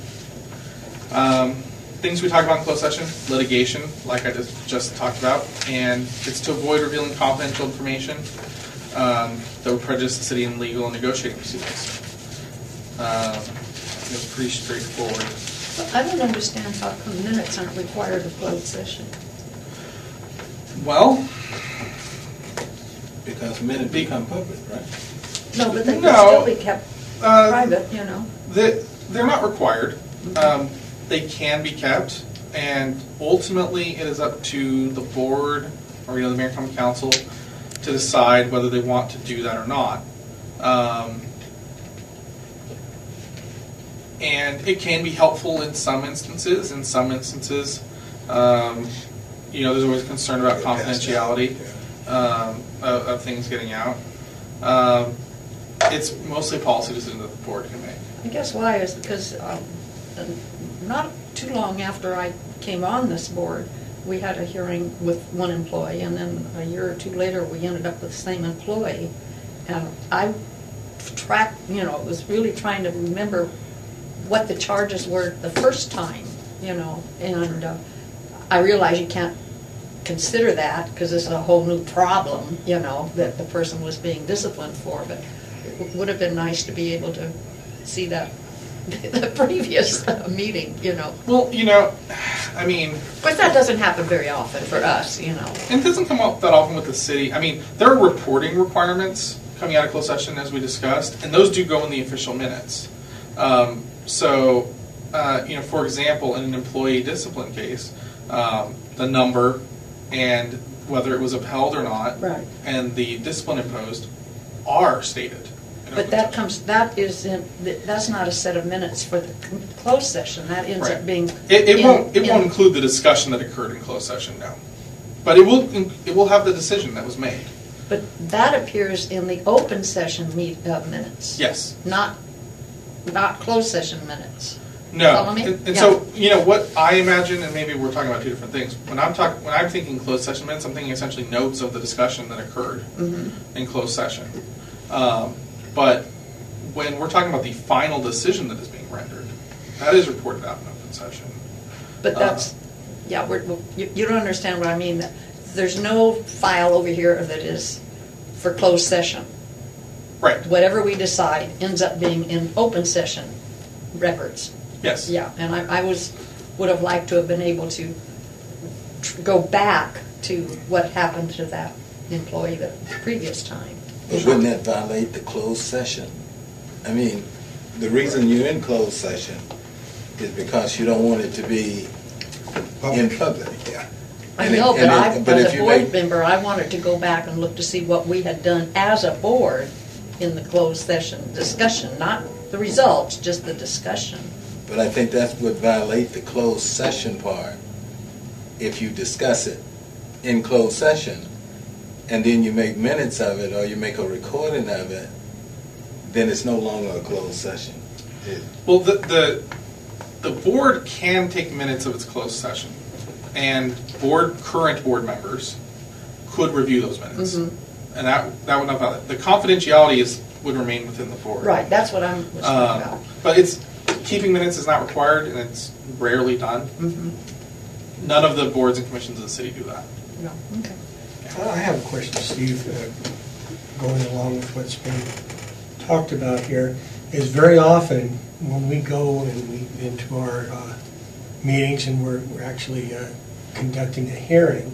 E: Um, things we talk about in closed session, litigation, like I just, just talked about, and it's to avoid revealing confidential information um, that would prejudice the city in legal and negotiating proceedings. Um, it's pretty straightforward.
D: I don't understand how come minutes aren't required of closed session.
E: Well,
B: Because minutes become public, right?
D: No, but they can
E: No.
D: still be kept
E: uh,
D: private, you know.
E: they, they're not required. Um, they can be kept, and ultimately it is up to the board or you know the mayor and common council to decide whether they want to do that or not. Um, and it can be helpful in some instances. In some instances, um, you know, there's always concern about confidentiality um, of, of things getting out. Um, it's mostly a policy decision that the board can make.
D: I guess why is because um, not too long after I came on this board, we had a hearing with one employee, and then a year or two later, we ended up with the same employee. And I tracked, you know, was really trying to remember what the charges were the first time, you know, and uh, I realize you can't consider that, because this is a whole new problem, you know, that the person was being disciplined for, but it would have been nice to be able to see that, the previous uh, meeting, you know.
E: Well, you know, I mean,
D: But that doesn't happen very often for us, you know.
E: and it doesn't come up that often with the city. I mean, there are reporting requirements coming out of closed session, as we discussed, and those do go in the official minutes. Um, so, uh, you know, for example, in an employee discipline case, um, the number and whether it was upheld or not,
D: Right.
E: and the discipline imposed are stated. in
D: But
E: open
D: that
E: session.
D: comes, that is, in that's not a set of minutes for the c- closed session. That ends
E: Right.
D: up being.
E: It, it
D: in-
E: won't. It
D: in-
E: won't include the discussion that occurred in closed session, no. But it will. It will have the decision that was made.
D: But that appears in the open session meet, uh, minutes.
E: Yes.
D: Not, not closed session minutes.
E: No.
D: Follow me?
E: And, and
D: Yeah.
E: so, you know, what I imagine, and maybe we're talking about two different things. When I'm talking, when I'm thinking closed session minutes, I'm thinking essentially notes of the discussion that occurred
D: Mm-hmm.
E: in closed session. Um, but when we're talking about the final decision that is being rendered, that is reported out in open session.
D: But that's, yeah, we're, you, you don't understand what I mean. That There's no file over here that is for closed session.
E: Right.
D: Whatever we decide ends up being in open session records.
E: Yes.
D: Yeah, and I, I was, would have liked to have been able to tr- go back to what happened to that employee the previous time.
B: But wouldn't that violate the closed session? I mean, the reason you're in closed session is because you don't want it to be in public.
F: Yeah.
D: I
B: And it-
D: know, but
B: and it-
D: I,
B: but
D: as
B: if
D: a
B: you
D: board
B: make-
D: member, I wanted to go back and look to see what we had done as a board in the closed session discussion, not the results, just the discussion.
B: But I think that would violate the closed session part if you discuss it in closed session and then you make minutes of it or you make a recording of it, then it's no longer a closed session. It-
E: Well, the, the the board can take minutes of its closed session, and board current board members could review those minutes,
D: Mhm.
E: and that that would not violate. The confidentiality is would remain within the board.
D: Right, that's what I'm was talking
E: Um,
D: about.
E: but it's keeping minutes is not required, and it's rarely done.
D: Mhm.
E: None of the boards and commissions of the city do that.
D: No, okay.
A: I have a question, Steve, uh, going along with what's been talked about here, is very often when we go and we, into our uh, meetings and we're, we're actually uh, conducting a hearing,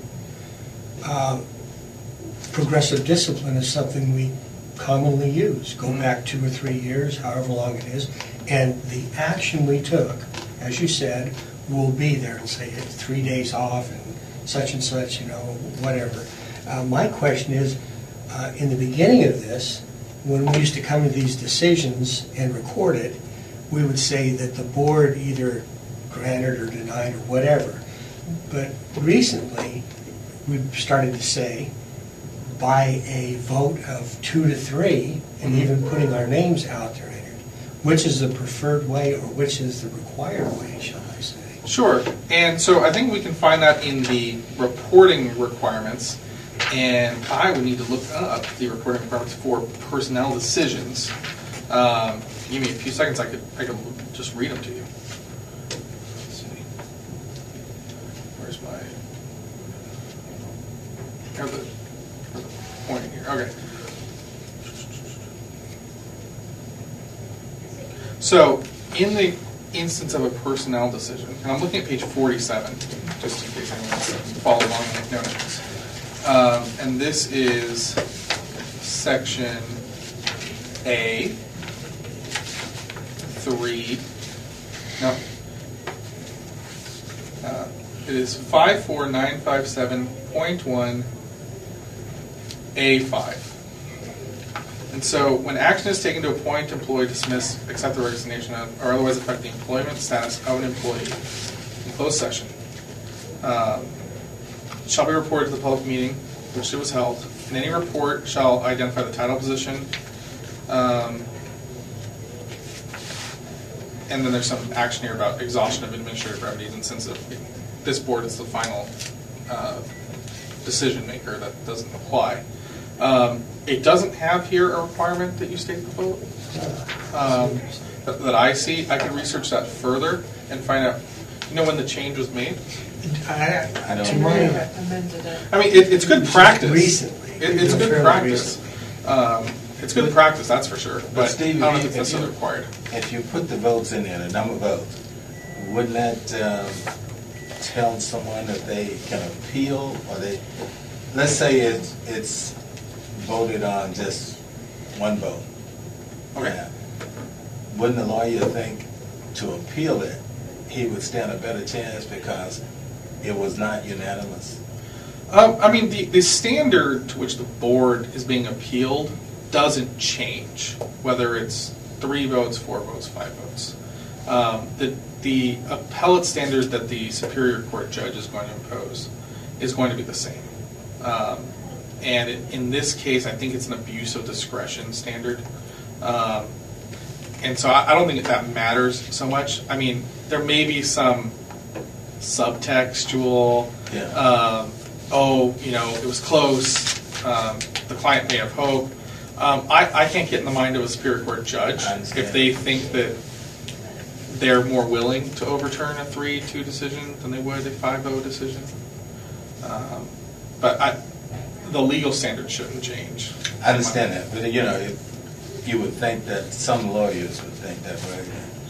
A: uh, progressive discipline is something we commonly use. Go back two or three years, however long it is, and the action we took, as you said, will be there and say it's three days off and such and such, you know, whatever. Uh, my question is, uh, in the beginning of this, when we used to come to these decisions and record it, we would say that the board either granted or denied or whatever. But recently, we've started to say, by a vote of two to three, and even putting our names out there in it, which is the preferred way or which is the required way, shall I say?
E: Sure, and so I think we can find that in the reporting requirements, and I would need to look up the reporting requirements for personnel decisions. Um, give me a few seconds, I could I could just read them to you. Let's see. Where's my? Here's the, here's the pointing here. Okay. So, in the instance of a personnel decision, and I'm looking at page forty-seven, just in case anyone wants to follow along with notes. Um, and this is section A, three, no, uh, it is five four nine five seven point one A five. And so, when action is taken to appoint, employ, dismiss, accept the resignation of, or otherwise affect the employment status of an employee in closed session, um, shall be reported to the public meeting which it was held. And any report shall identify the title, position, um, and then there's some action here about exhaustion of administrative remedies. And since it, this board is the final uh, decision maker, that doesn't apply. Um, it doesn't have here a requirement that you state the vote um, that, that I see. I could research that further and find out. You know when the change was made?
A: I,
G: I don't
A: to
G: know.
A: my,
C: Amended it.
E: I mean, it, it's good practice.
A: Recently.
E: It, it's good
A: Fairly
E: practice.
A: recently.
E: Um, it's good practice, that's for sure.
G: But
E: But I
G: Steve,
E: don't know
G: if
E: if it's
G: you-
E: necessarily required.
G: If you put the votes in there, the number of votes, wouldn't that um, tell someone that they can appeal, or they, let's say it's, it's voted on just one vote.
E: Okay.
G: Now, wouldn't the lawyer think to appeal it, he would stand a better chance because it was not unanimous?
E: Um, I mean, the, the standard to which the board is being appealed doesn't change, whether it's three votes, four votes, five votes. Um, the, the appellate standard that the Superior Court judge is going to impose is going to be the same. Um, and in, in this case, I think it's an abuse of discretion standard. Um, and so I, I don't think that matters so much. I mean, there may be some subtextual,
G: Yeah.
E: um, oh, you know, it was close, um, the client may have hope. Um, I, I can't get in the mind of a Superior Court judge
G: I understand.
E: if they think that they're more willing to overturn a three two decision than they would a five oh decision. Um, But I, the legal standard shouldn't change.
G: I understand that, but you know, if you would think that some lawyers would think that way.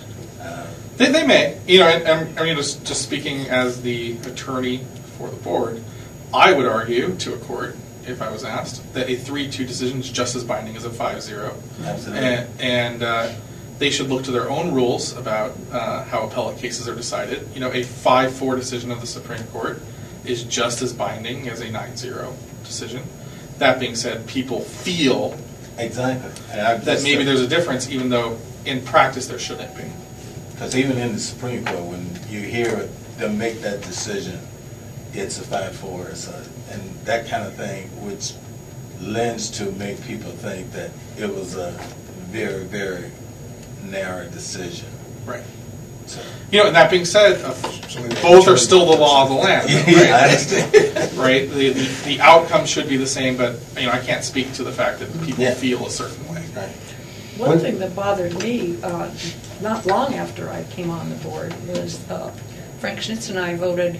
G: Uh,
E: They, they may, you know, and, and I mean, just, just speaking as the attorney for the board, I would argue to a court, if I was asked, that a three two decision is just as binding as a five zero.
G: Absolutely.
E: And, and uh, they should look to their own rules about uh, how appellate cases are decided. You know, a five four decision of the Supreme Court is just as binding as a nine zero decision. That being said, people feel
G: Exactly. And I
E: that
G: just-
E: maybe there's a difference, even though in practice there shouldn't be.
G: Because even in the Supreme Court, when you hear them make that decision, it's a five four, so, and that kind of thing, which lends to make people think that it was a very, very narrow decision.
E: Right.
G: So,
E: You know, and that being said, uh, both are still the law of the land,
G: yeah, I
E: right?
G: understand.
E: Right? The, the, the outcome should be the same, but, you know, I can't speak to the fact that people
G: Yeah.
E: feel a certain way.
G: Right.
D: One thing that bothered me, uh, not long after I came on the board, was uh, Frank Schnitz and I voted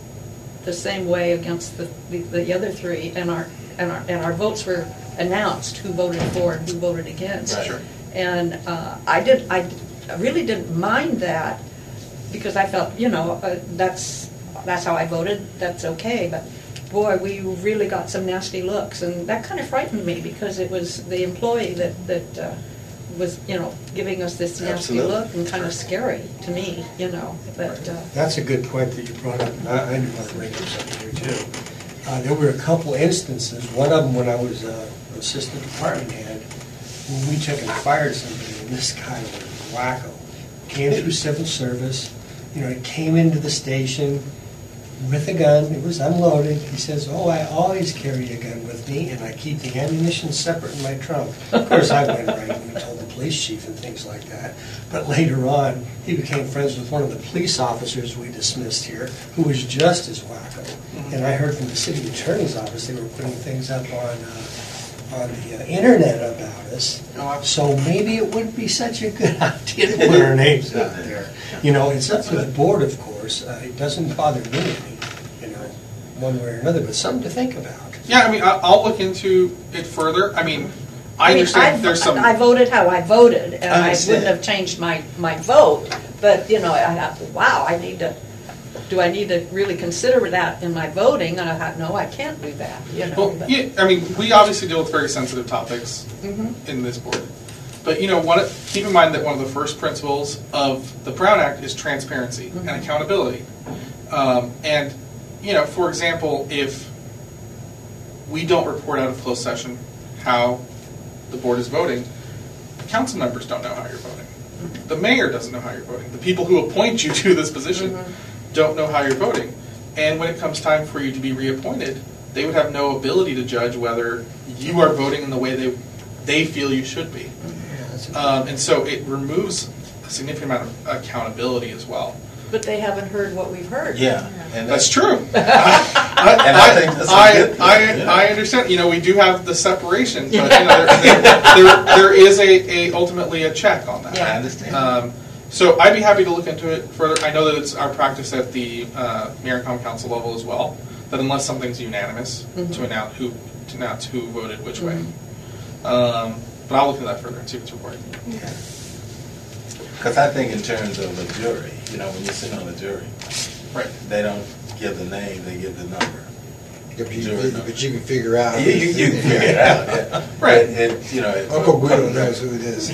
D: the same way against the, the, the other three, and our, and our and our votes were announced, who voted for and who voted against.
G: Right.
E: Sure.
D: And uh, I did, I really didn't mind that, because I felt, you know, uh, that's that's how I voted, that's okay, but boy, we really got some nasty looks, and that kind of frightened me, because it was the employee that, that uh, was, you know, giving us this nasty
G: Absolutely.
D: look, and kind of scary to me, you know, but, uh,
A: That's a good point that you brought up, and I, I do want to bring this up here too. Uh, there were a couple instances, one of them when I was uh, assistant department head, when we took and fired somebody, and this guy was wacko. Came through civil service, you know, he came into the station with a gun, it was unloaded. He says, oh, I always carry a gun with me, and I keep the ammunition separate in my trunk. Of course, I went right and we told the police chief and things like that. But later on, he became friends with one of the police officers we dismissed here, who was just as wacko. And I heard from the city attorney's office, they were putting things up on, uh, on the uh, internet about us.
E: Oh,
A: So maybe it wouldn't be such a good idea to put our names out there. You know, it's up to the board, of course. Uh, It doesn't bother me any, you know, one way or another, but something to think about.
E: Yeah, I mean, I- I'll look into it further. I mean, I
D: mean,
E: understand
D: I-
E: there's some.
D: I voted how I voted, and
G: I
D: I
G: understand.
D: wouldn't have changed my, my vote, but, you know, I thought, wow, I need to, do I need to really consider that in my voting? And I thought, no, I can't do that, you know.
E: Well,
D: but-
E: yeah, I mean, we obviously deal with very sensitive topics
D: Mhm.
E: in this board. But, you know, one, keep in mind that one of the first principles of the Brown Act is transparency and accountability. Um, and, you know, for example, if we don't report out of closed session how the board is voting, council members don't know how you're voting. The mayor doesn't know how you're voting. The people who appoint you to this position don't know how you're voting. And when it comes time for you to be reappointed, they would have no ability to judge whether you are voting in the way they they feel you should be. Um, and so it removes a significant amount of accountability as well.
D: But they haven't heard what we've heard.
G: Yeah. And
E: That's true. I,
G: And I think that's a
E: I,
G: good thing,
E: I,
G: yeah.
E: I understand. You know, we do have the separation, but you know, there, there, there, there is a, a ultimately a check on that.
G: I understand.
E: Um, So I'd be happy to look into it further. I know that it's our practice at the uh, Mayor and Common Council level as well, that unless something's unanimous,
D: Mhm.
E: to announce who to announce who voted which way. Um, but I'll look into that further and see if it's reported.
G: Because I think in terms of a jury, you know, when you sit on a jury,
E: Right.
G: they don't give the name, they give the number.
F: But you,
G: Jury number.
F: but you can figure out.
G: You, you, you can figure it out, yeah.
E: Right.
G: It, it, you know, it-
F: Uncle Guido knows who it is.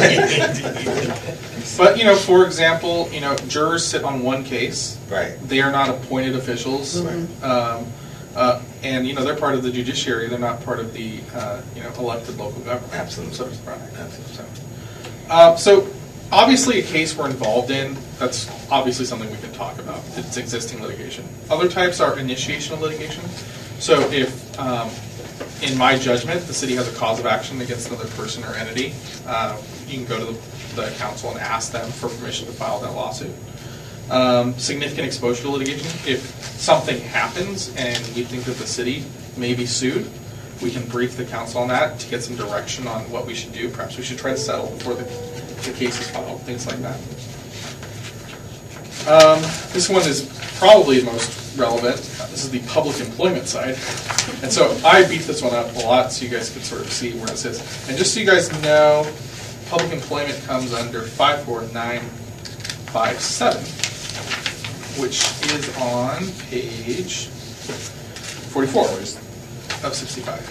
E: But, you know, for example, you know, jurors sit on one case.
G: Right.
E: They are not appointed officials.
G: Right.
E: Um, uh, and, you know, they're part of the judiciary. They're not part of the, uh, you know, elected local government.
G: Absolutely.
E: So, it's Brown Act.
G: Absolutely.
E: So, um, so, obviously, a case we're involved in, that's obviously something we can talk about. It's existing litigation. Other types are initiation of litigation. So if, um, in my judgment, the city has a cause of action against another person or entity, uh, you can go to the, the council and ask them for permission to file that lawsuit. Um, significant exposure to litigation. If something happens and we think that the city may be sued, we can brief the council on that to get some direction on what we should do. Perhaps we should try to settle before the, the case is filed, things like that. Um, this one is probably the most relevant. Uh, This is the public employment side. And so I beat this one up a lot so you guys could sort of see where this is. And just so you guys know, public employment comes under five four nine five seven, which is on page forty-four of sixty-five.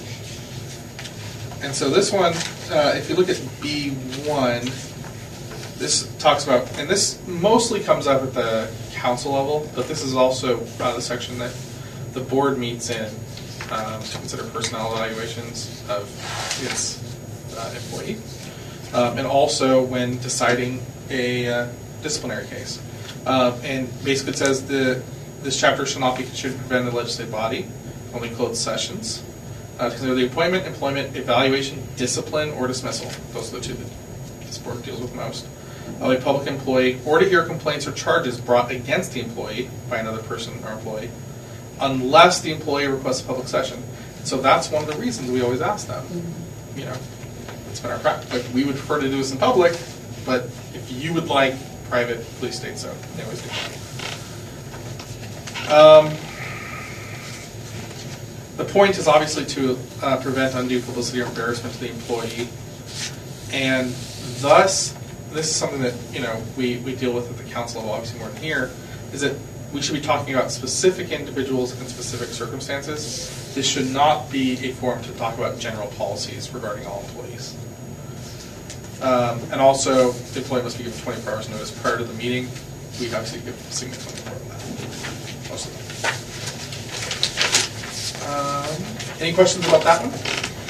E: And so this one, uh, if you look at B one, this talks about, and this mostly comes up at the council level, but this is also uh, the section that the board meets in um, to consider personnel evaluations of its uh, employee, um, and also when deciding a uh, disciplinary case. Um, and basically it says the this chapter shall not be considered to prevent the legislative body, only closed sessions. Uh, to consider the appointment, employment, evaluation, discipline, or dismissal. Those are the two that this board deals with most. Of a public employee, or to hear complaints or charges brought against the employee by another person or employee, unless the employee requests a public session. So that's one of the reasons we always ask them. Mm-hmm. You know, it's been our practice. Like, we would prefer to do this in public, but if you would like private, please state so. They always do. Um, the point is obviously to uh, prevent undue publicity or embarrassment to the employee, and thus, this is something that, you know, we, we deal with at the council level, obviously more than here, is that we should be talking about specific individuals and specific circumstances. This should not be a forum to talk about general policies regarding all employees. Um, and also, the employee must be given twenty-four hours notice prior to the meeting. We obviously give significantly more than that, most of them. Um, any questions about that one?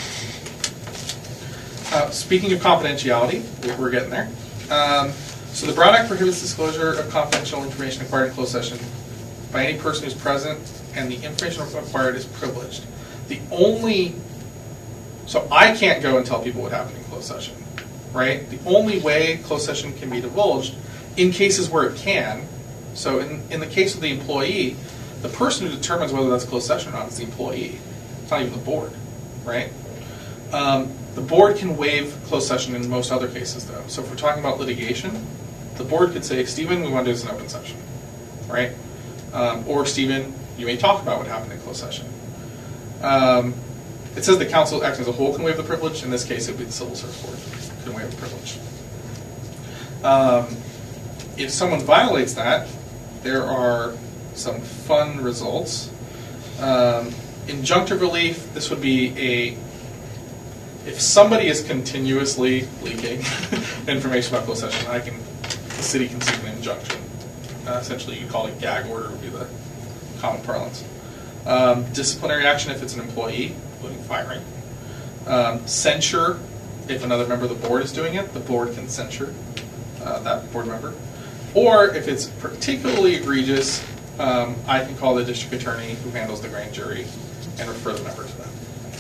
E: Uh, speaking of confidentiality, we're getting there. Um, so the Brown Act prohibits disclosure of confidential information acquired in closed session by any person who's present, and the information acquired is privileged. The only, so I can't go and tell people what happened in closed session, right? The only way closed session can be divulged, in cases where it can, so in, in the case of the employee, the person who determines whether that's closed session or not is the employee. It's not even the board, right? Um, The board can waive closed session in most other cases, though. So if we're talking about litigation, the board could say, Stephen, we want to do this in open session, right? Um, or, Stephen, you may talk about what happened in closed session. Um, it says the council acting as a whole can waive the privilege. In this case, it would be the civil service board can waive the privilege. Um, if someone violates that, there are some fun results. Um, injunctive relief, this would be a if somebody is continuously leaking information about closed session, I can, the city can seek an injunction. Uh, essentially, you call it a gag order, would be the common parlance. Um, disciplinary action if it's an employee, including firing. Um, censure, if another member of the board is doing it, the board can censure uh, that board member. Or if it's particularly egregious, um, I can call the district attorney who handles the grand jury and refer the member to them.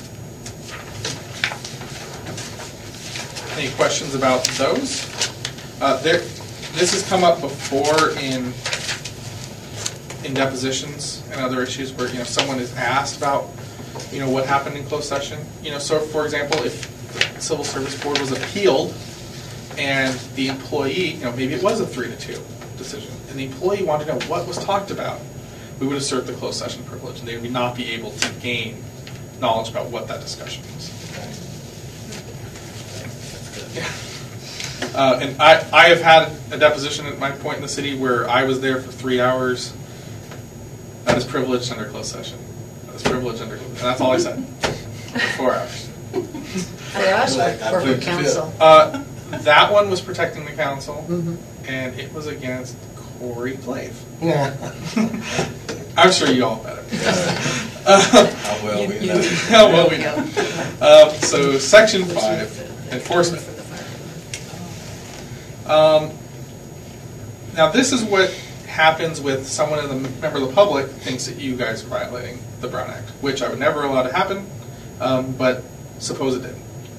E: Any questions about those? Uh, there, this has come up before in in depositions and other issues where, you know, someone is asked about, you know, what happened in closed session. You know, so for example, if the Civil Service Board was appealed and the employee, you know, maybe it was a three to two decision, and the employee wanted to know what was talked about, we would assert the closed session privilege, and they would not be able to gain knowledge about what that discussion was. Yeah. Uh, and I, I have had a deposition at my point in the city where I was there for three hours. That is privileged under closed session. That is privileged under, and that's all I said. Four hours.
D: I asked
G: Like, I
D: for
G: plead the
D: counsel.
E: Uh, that one was protecting the council,
D: Mhm.
E: and it was against Corey Clave.
A: Yeah.
E: I'm sure you all better.
G: How well we
D: You-
G: know.
D: you-
E: How well we know. Um, so, section five, enforcement. Um, now, this is what happens with someone in the member of the public thinks that you guys are violating the Brown Act, which I would never allow to happen, um, but suppose it did.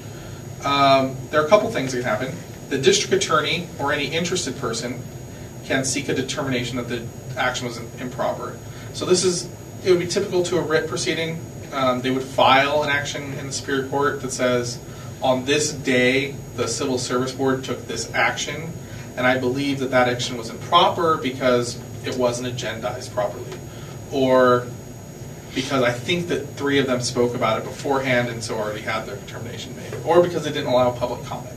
E: Um, there are a couple things that can happen. The district attorney or any interested person can seek a determination that the action was improper. So this is, it would be typical to a writ proceeding. Um, they would file an action in the Superior Court that says, on this day, the Civil Service Board took this action, and I believe that that action was improper because it wasn't agendized properly. Or because I think that three of them spoke about it beforehand and so already had their determination made. Or because they didn't allow public comment.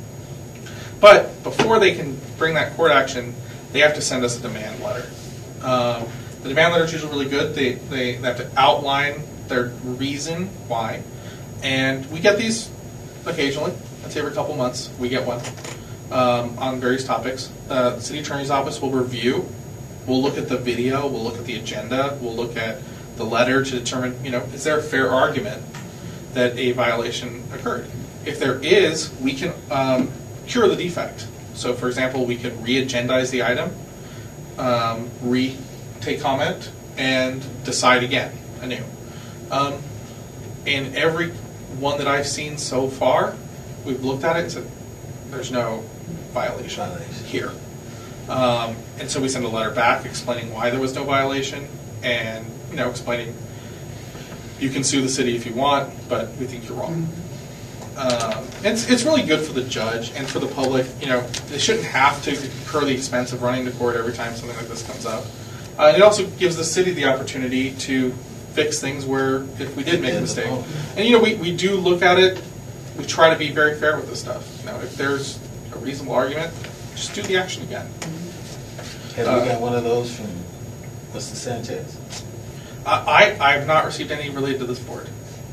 E: But before they can bring that court action, they have to send us a demand letter. Um, the demand letter is usually really good. They, they, they have to outline their reason why. And we get these occasionally. I'd say every couple months we get one um, on various topics. Uh, the city attorney's office will review. We'll look at the video. We'll look at the agenda. We'll look at the letter to determine, you know, is there a fair argument that a violation occurred? If there is, we can um, cure the defect. So, for example, we could re-agendize the item, um, re-take comment, and decide again anew. Um, and every one that I've seen so far, we've looked at it and said, there's no violation
G: Violation.
E: here. Um, and so we send a letter back explaining why there was no violation and, you know, explaining you can sue the city if you want, but we think you're wrong. Um, it's, it's really good for the judge and for the public. You know, they shouldn't have to incur the expense of running to court every time something like this comes up. Uh, and it also gives the city the opportunity to fix things where if we did make a mistake. And, you know, we, we do look at it. We try to be very fair with this stuff. You know, if there's a reasonable argument, just do the action again.
G: Have
E: Uh,
G: we got one of those from Mister Sanchez?
E: I, I have not received any related to this board.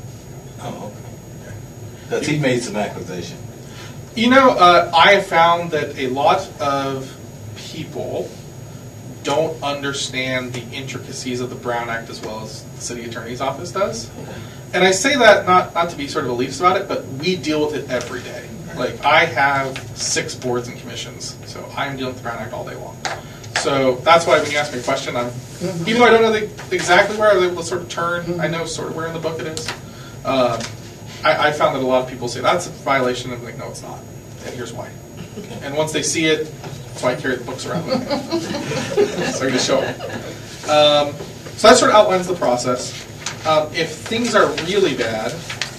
G: Oh, okay. Because he made some accusation.
E: You know, uh, I have found that a lot of people don't understand the intricacies of the Brown Act as well as the city attorney's office does. And I say that not, not to be sort of elitist about it, but we deal with it every day. Like, I have six boards and commissions, so I'm dealing with the Brown Act all day long. So that's why when you ask me a question, I'm, even though I don't know the, exactly where I was able to sort of turn, I know sort of where in the book it is. Um, I, I found that a lot of people say that's a violation, and I'm like, no, it's not, and here's why. And once they see it, that's why I carry the books around with me, so I can just show them. Um, so that sort of outlines the process. Um, if things are really bad,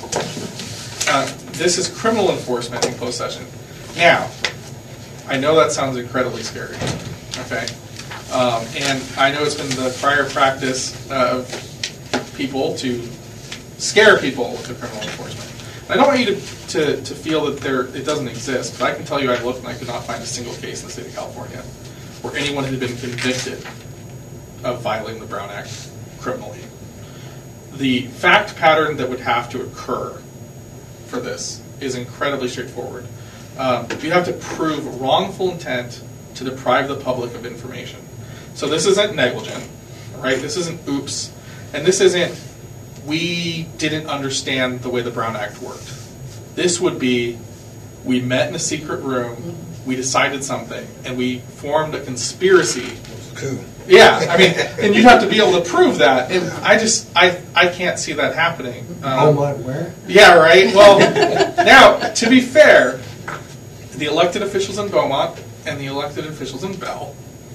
E: uh, this is criminal enforcement in closed session. Now, I know that sounds incredibly scary. Okay, um, and I know it's been the prior practice of people to scare people with the criminal enforcement. And I don't want you to, to, to feel that there it doesn't exist, but I can tell you I looked and I could not find a single case in the state of California where anyone had been convicted of violating the Brown Act criminally. The fact pattern that would have to occur for this is incredibly straightforward. Um, you have to prove wrongful intent to deprive the public of information. So this isn't negligent, right? This isn't oops. And this isn't we didn't understand the way the Brown Act worked. This would be we met in a secret room, we decided something, and we formed a conspiracy.
F: Coup.
E: Yeah, I mean, and you'd have to be able to prove that. And I just, I, I can't see that happening.
A: Oh,
E: Um,
A: what, where?
E: yeah, right. Well, now, to be fair, the elected officials in Beaumont and the elected officials in Bell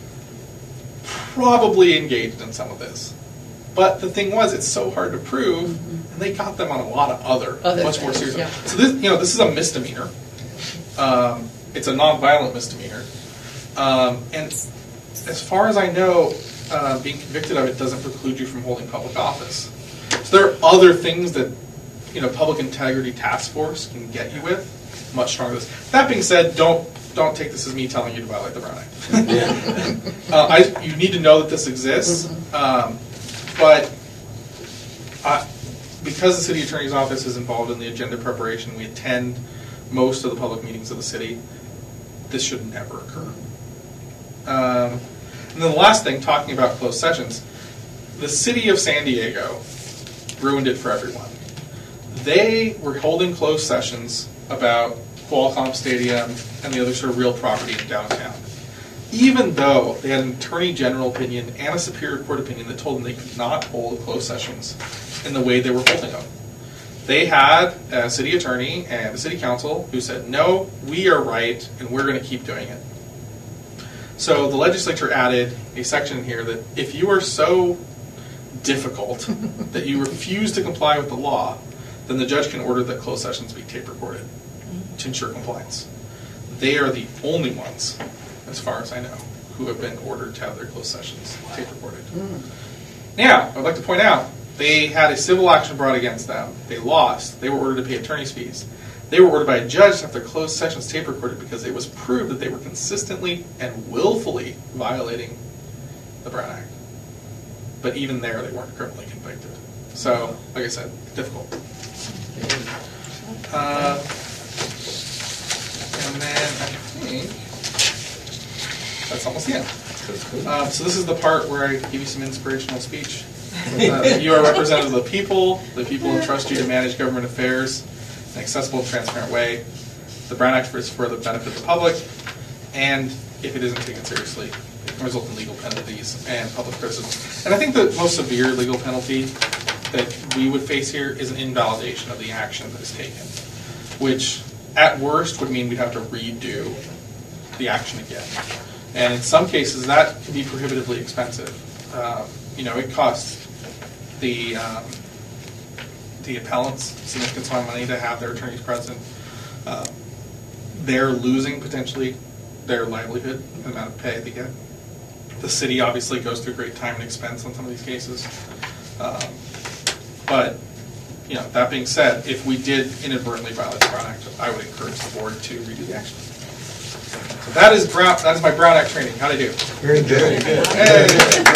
E: probably engaged in some of this. But the thing was, it's so hard to prove, and they got them on a lot of other,
D: Other
E: much more
D: things,
E: serious.
D: yeah.
E: So this, you know, this is a misdemeanor. Um, it's a non-violent misdemeanor. Um, and as far as I know, uh, being convicted of it doesn't preclude you from holding public office. So there are other things that, you know, Public Integrity Task Force can get you with, much stronger than this. That being said, don't don't take this as me telling you to violate the Brown Act. uh, I, you need to know that this exists, um, but uh, because the city attorney's office is involved in the agenda preparation, we attend most of the public meetings of the city. This should never occur. Um, and then the last thing, talking about closed sessions, the city of San Diego ruined it for everyone. They were holding closed sessions about Qualcomm Stadium and the other sort of real property in downtown, even though they had an attorney general opinion and a superior court opinion that told them they could not hold closed sessions in the way they were holding them. They had a city attorney and a city council who said, no, we are right, and we're going to keep doing it. So the legislature added a section in here that if you are so difficult that you refuse to comply with the law, then the judge can order that closed sessions be tape recorded to ensure compliance. They are the only ones, as far as I know, who have been ordered to have their closed sessions tape recorded. Mm. Now, I'd like to point out, they had a civil action brought against them. They lost. They were ordered to pay attorney's fees. They were ordered by a judge to have their closed sessions tape recorded because it was proved that they were consistently and willfully violating the Brown Act. But even there, they weren't criminally convicted. So, like I said, difficult. Uh, and then I think that's almost the end. Uh, so this is the part where I give you some inspirational speech. Uh, you are representatives of the people. The people entrust you to manage government affairs in an accessible and transparent way. The Brown Act is for the benefit of the public, and if it isn't taken seriously, it can result in legal penalties and public criticism. And I think the most severe legal penalty that we would face here is an invalidation of the action that is taken, which at worst would mean we'd have to redo the action again. And in some cases, that can be prohibitively expensive. Um, you know, it costs the um, the appellants significant sum of money to have their attorneys present. Uh, they're losing potentially their livelihood, the amount of pay they get. The city obviously goes through great time and expense on some of these cases. Um, but, you know, that being said, if we did inadvertently violate the Brown Act, I would encourage the board to redo the action. So that is Brown. That is my Brown Act training. How'd I do?
A: Very good.
G: Good.
E: Hey.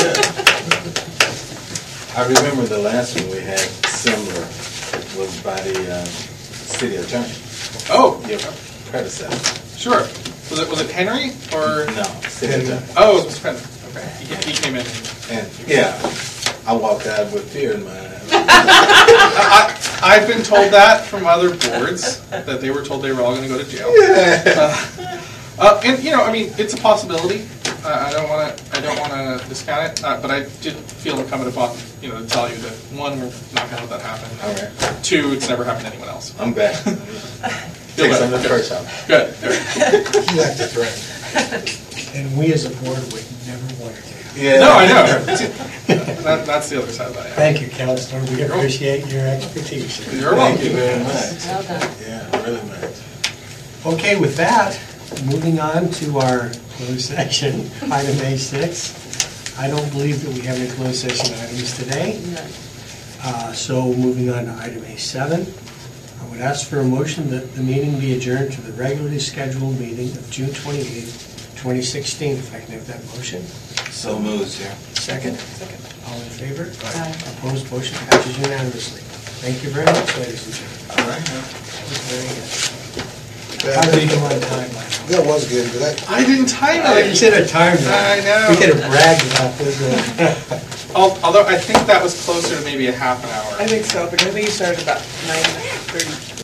G: I remember the last one we had similar was by the uh, city attorney,
E: Oh,
G: your predecessor.
E: sure. Was it was it Henry or
G: No, city attorney.
E: Oh, it was Mister Penn. Okay, he, he came in.
G: And yeah, I walked out with fear in my eyes.
E: I, I've been told that from other boards that they were told they were all going to go to jail. Uh, uh, and you know, I mean, it's a possibility. Uh, I don't want to. I don't want to discount it. Uh, but I did feel incumbent upon you know to tell you that one, we're not going to let that happen.
G: All right,
E: Two, it's never happened to anyone else.
G: I'm back.
E: Feel
G: Takes
E: better.
G: on the
E: Good.
G: first time.
E: Good. Good.
F: You like to threaten.
A: And we as a board would never want to.
G: Yeah.
E: No, I know. that, that's the other side of that. Yeah.
A: Thank you, Counselor. We appreciate your expertise.
E: You're
G: Thank
E: welcome.
G: you very much.
C: Well done.
G: Yeah, really much.
A: Okay, with that, moving on to our closed session, item A six. I don't believe that we have any closed session items today. Uh, So moving on to item A seven, I would ask for a motion that the meeting be adjourned to the regularly scheduled meeting of June twenty-eighth, twenty sixteen. If I can have that motion.
G: So moves, yeah.
A: Second?
D: Second.
A: All in favor?
C: Aye.
A: Opposed, motion passes unanimously. Thank you very much, ladies and gentlemen.
G: All right.
A: Very good. How did you do on time, Michael?
F: That was good, but I,
E: I didn't time
A: Oh,
E: it.
A: you should have timed it.
E: I know.
A: We could have bragged about this.
E: Al- Although I think that was closer to maybe a half an hour.
B: I think so, because I think you started about nine thirty.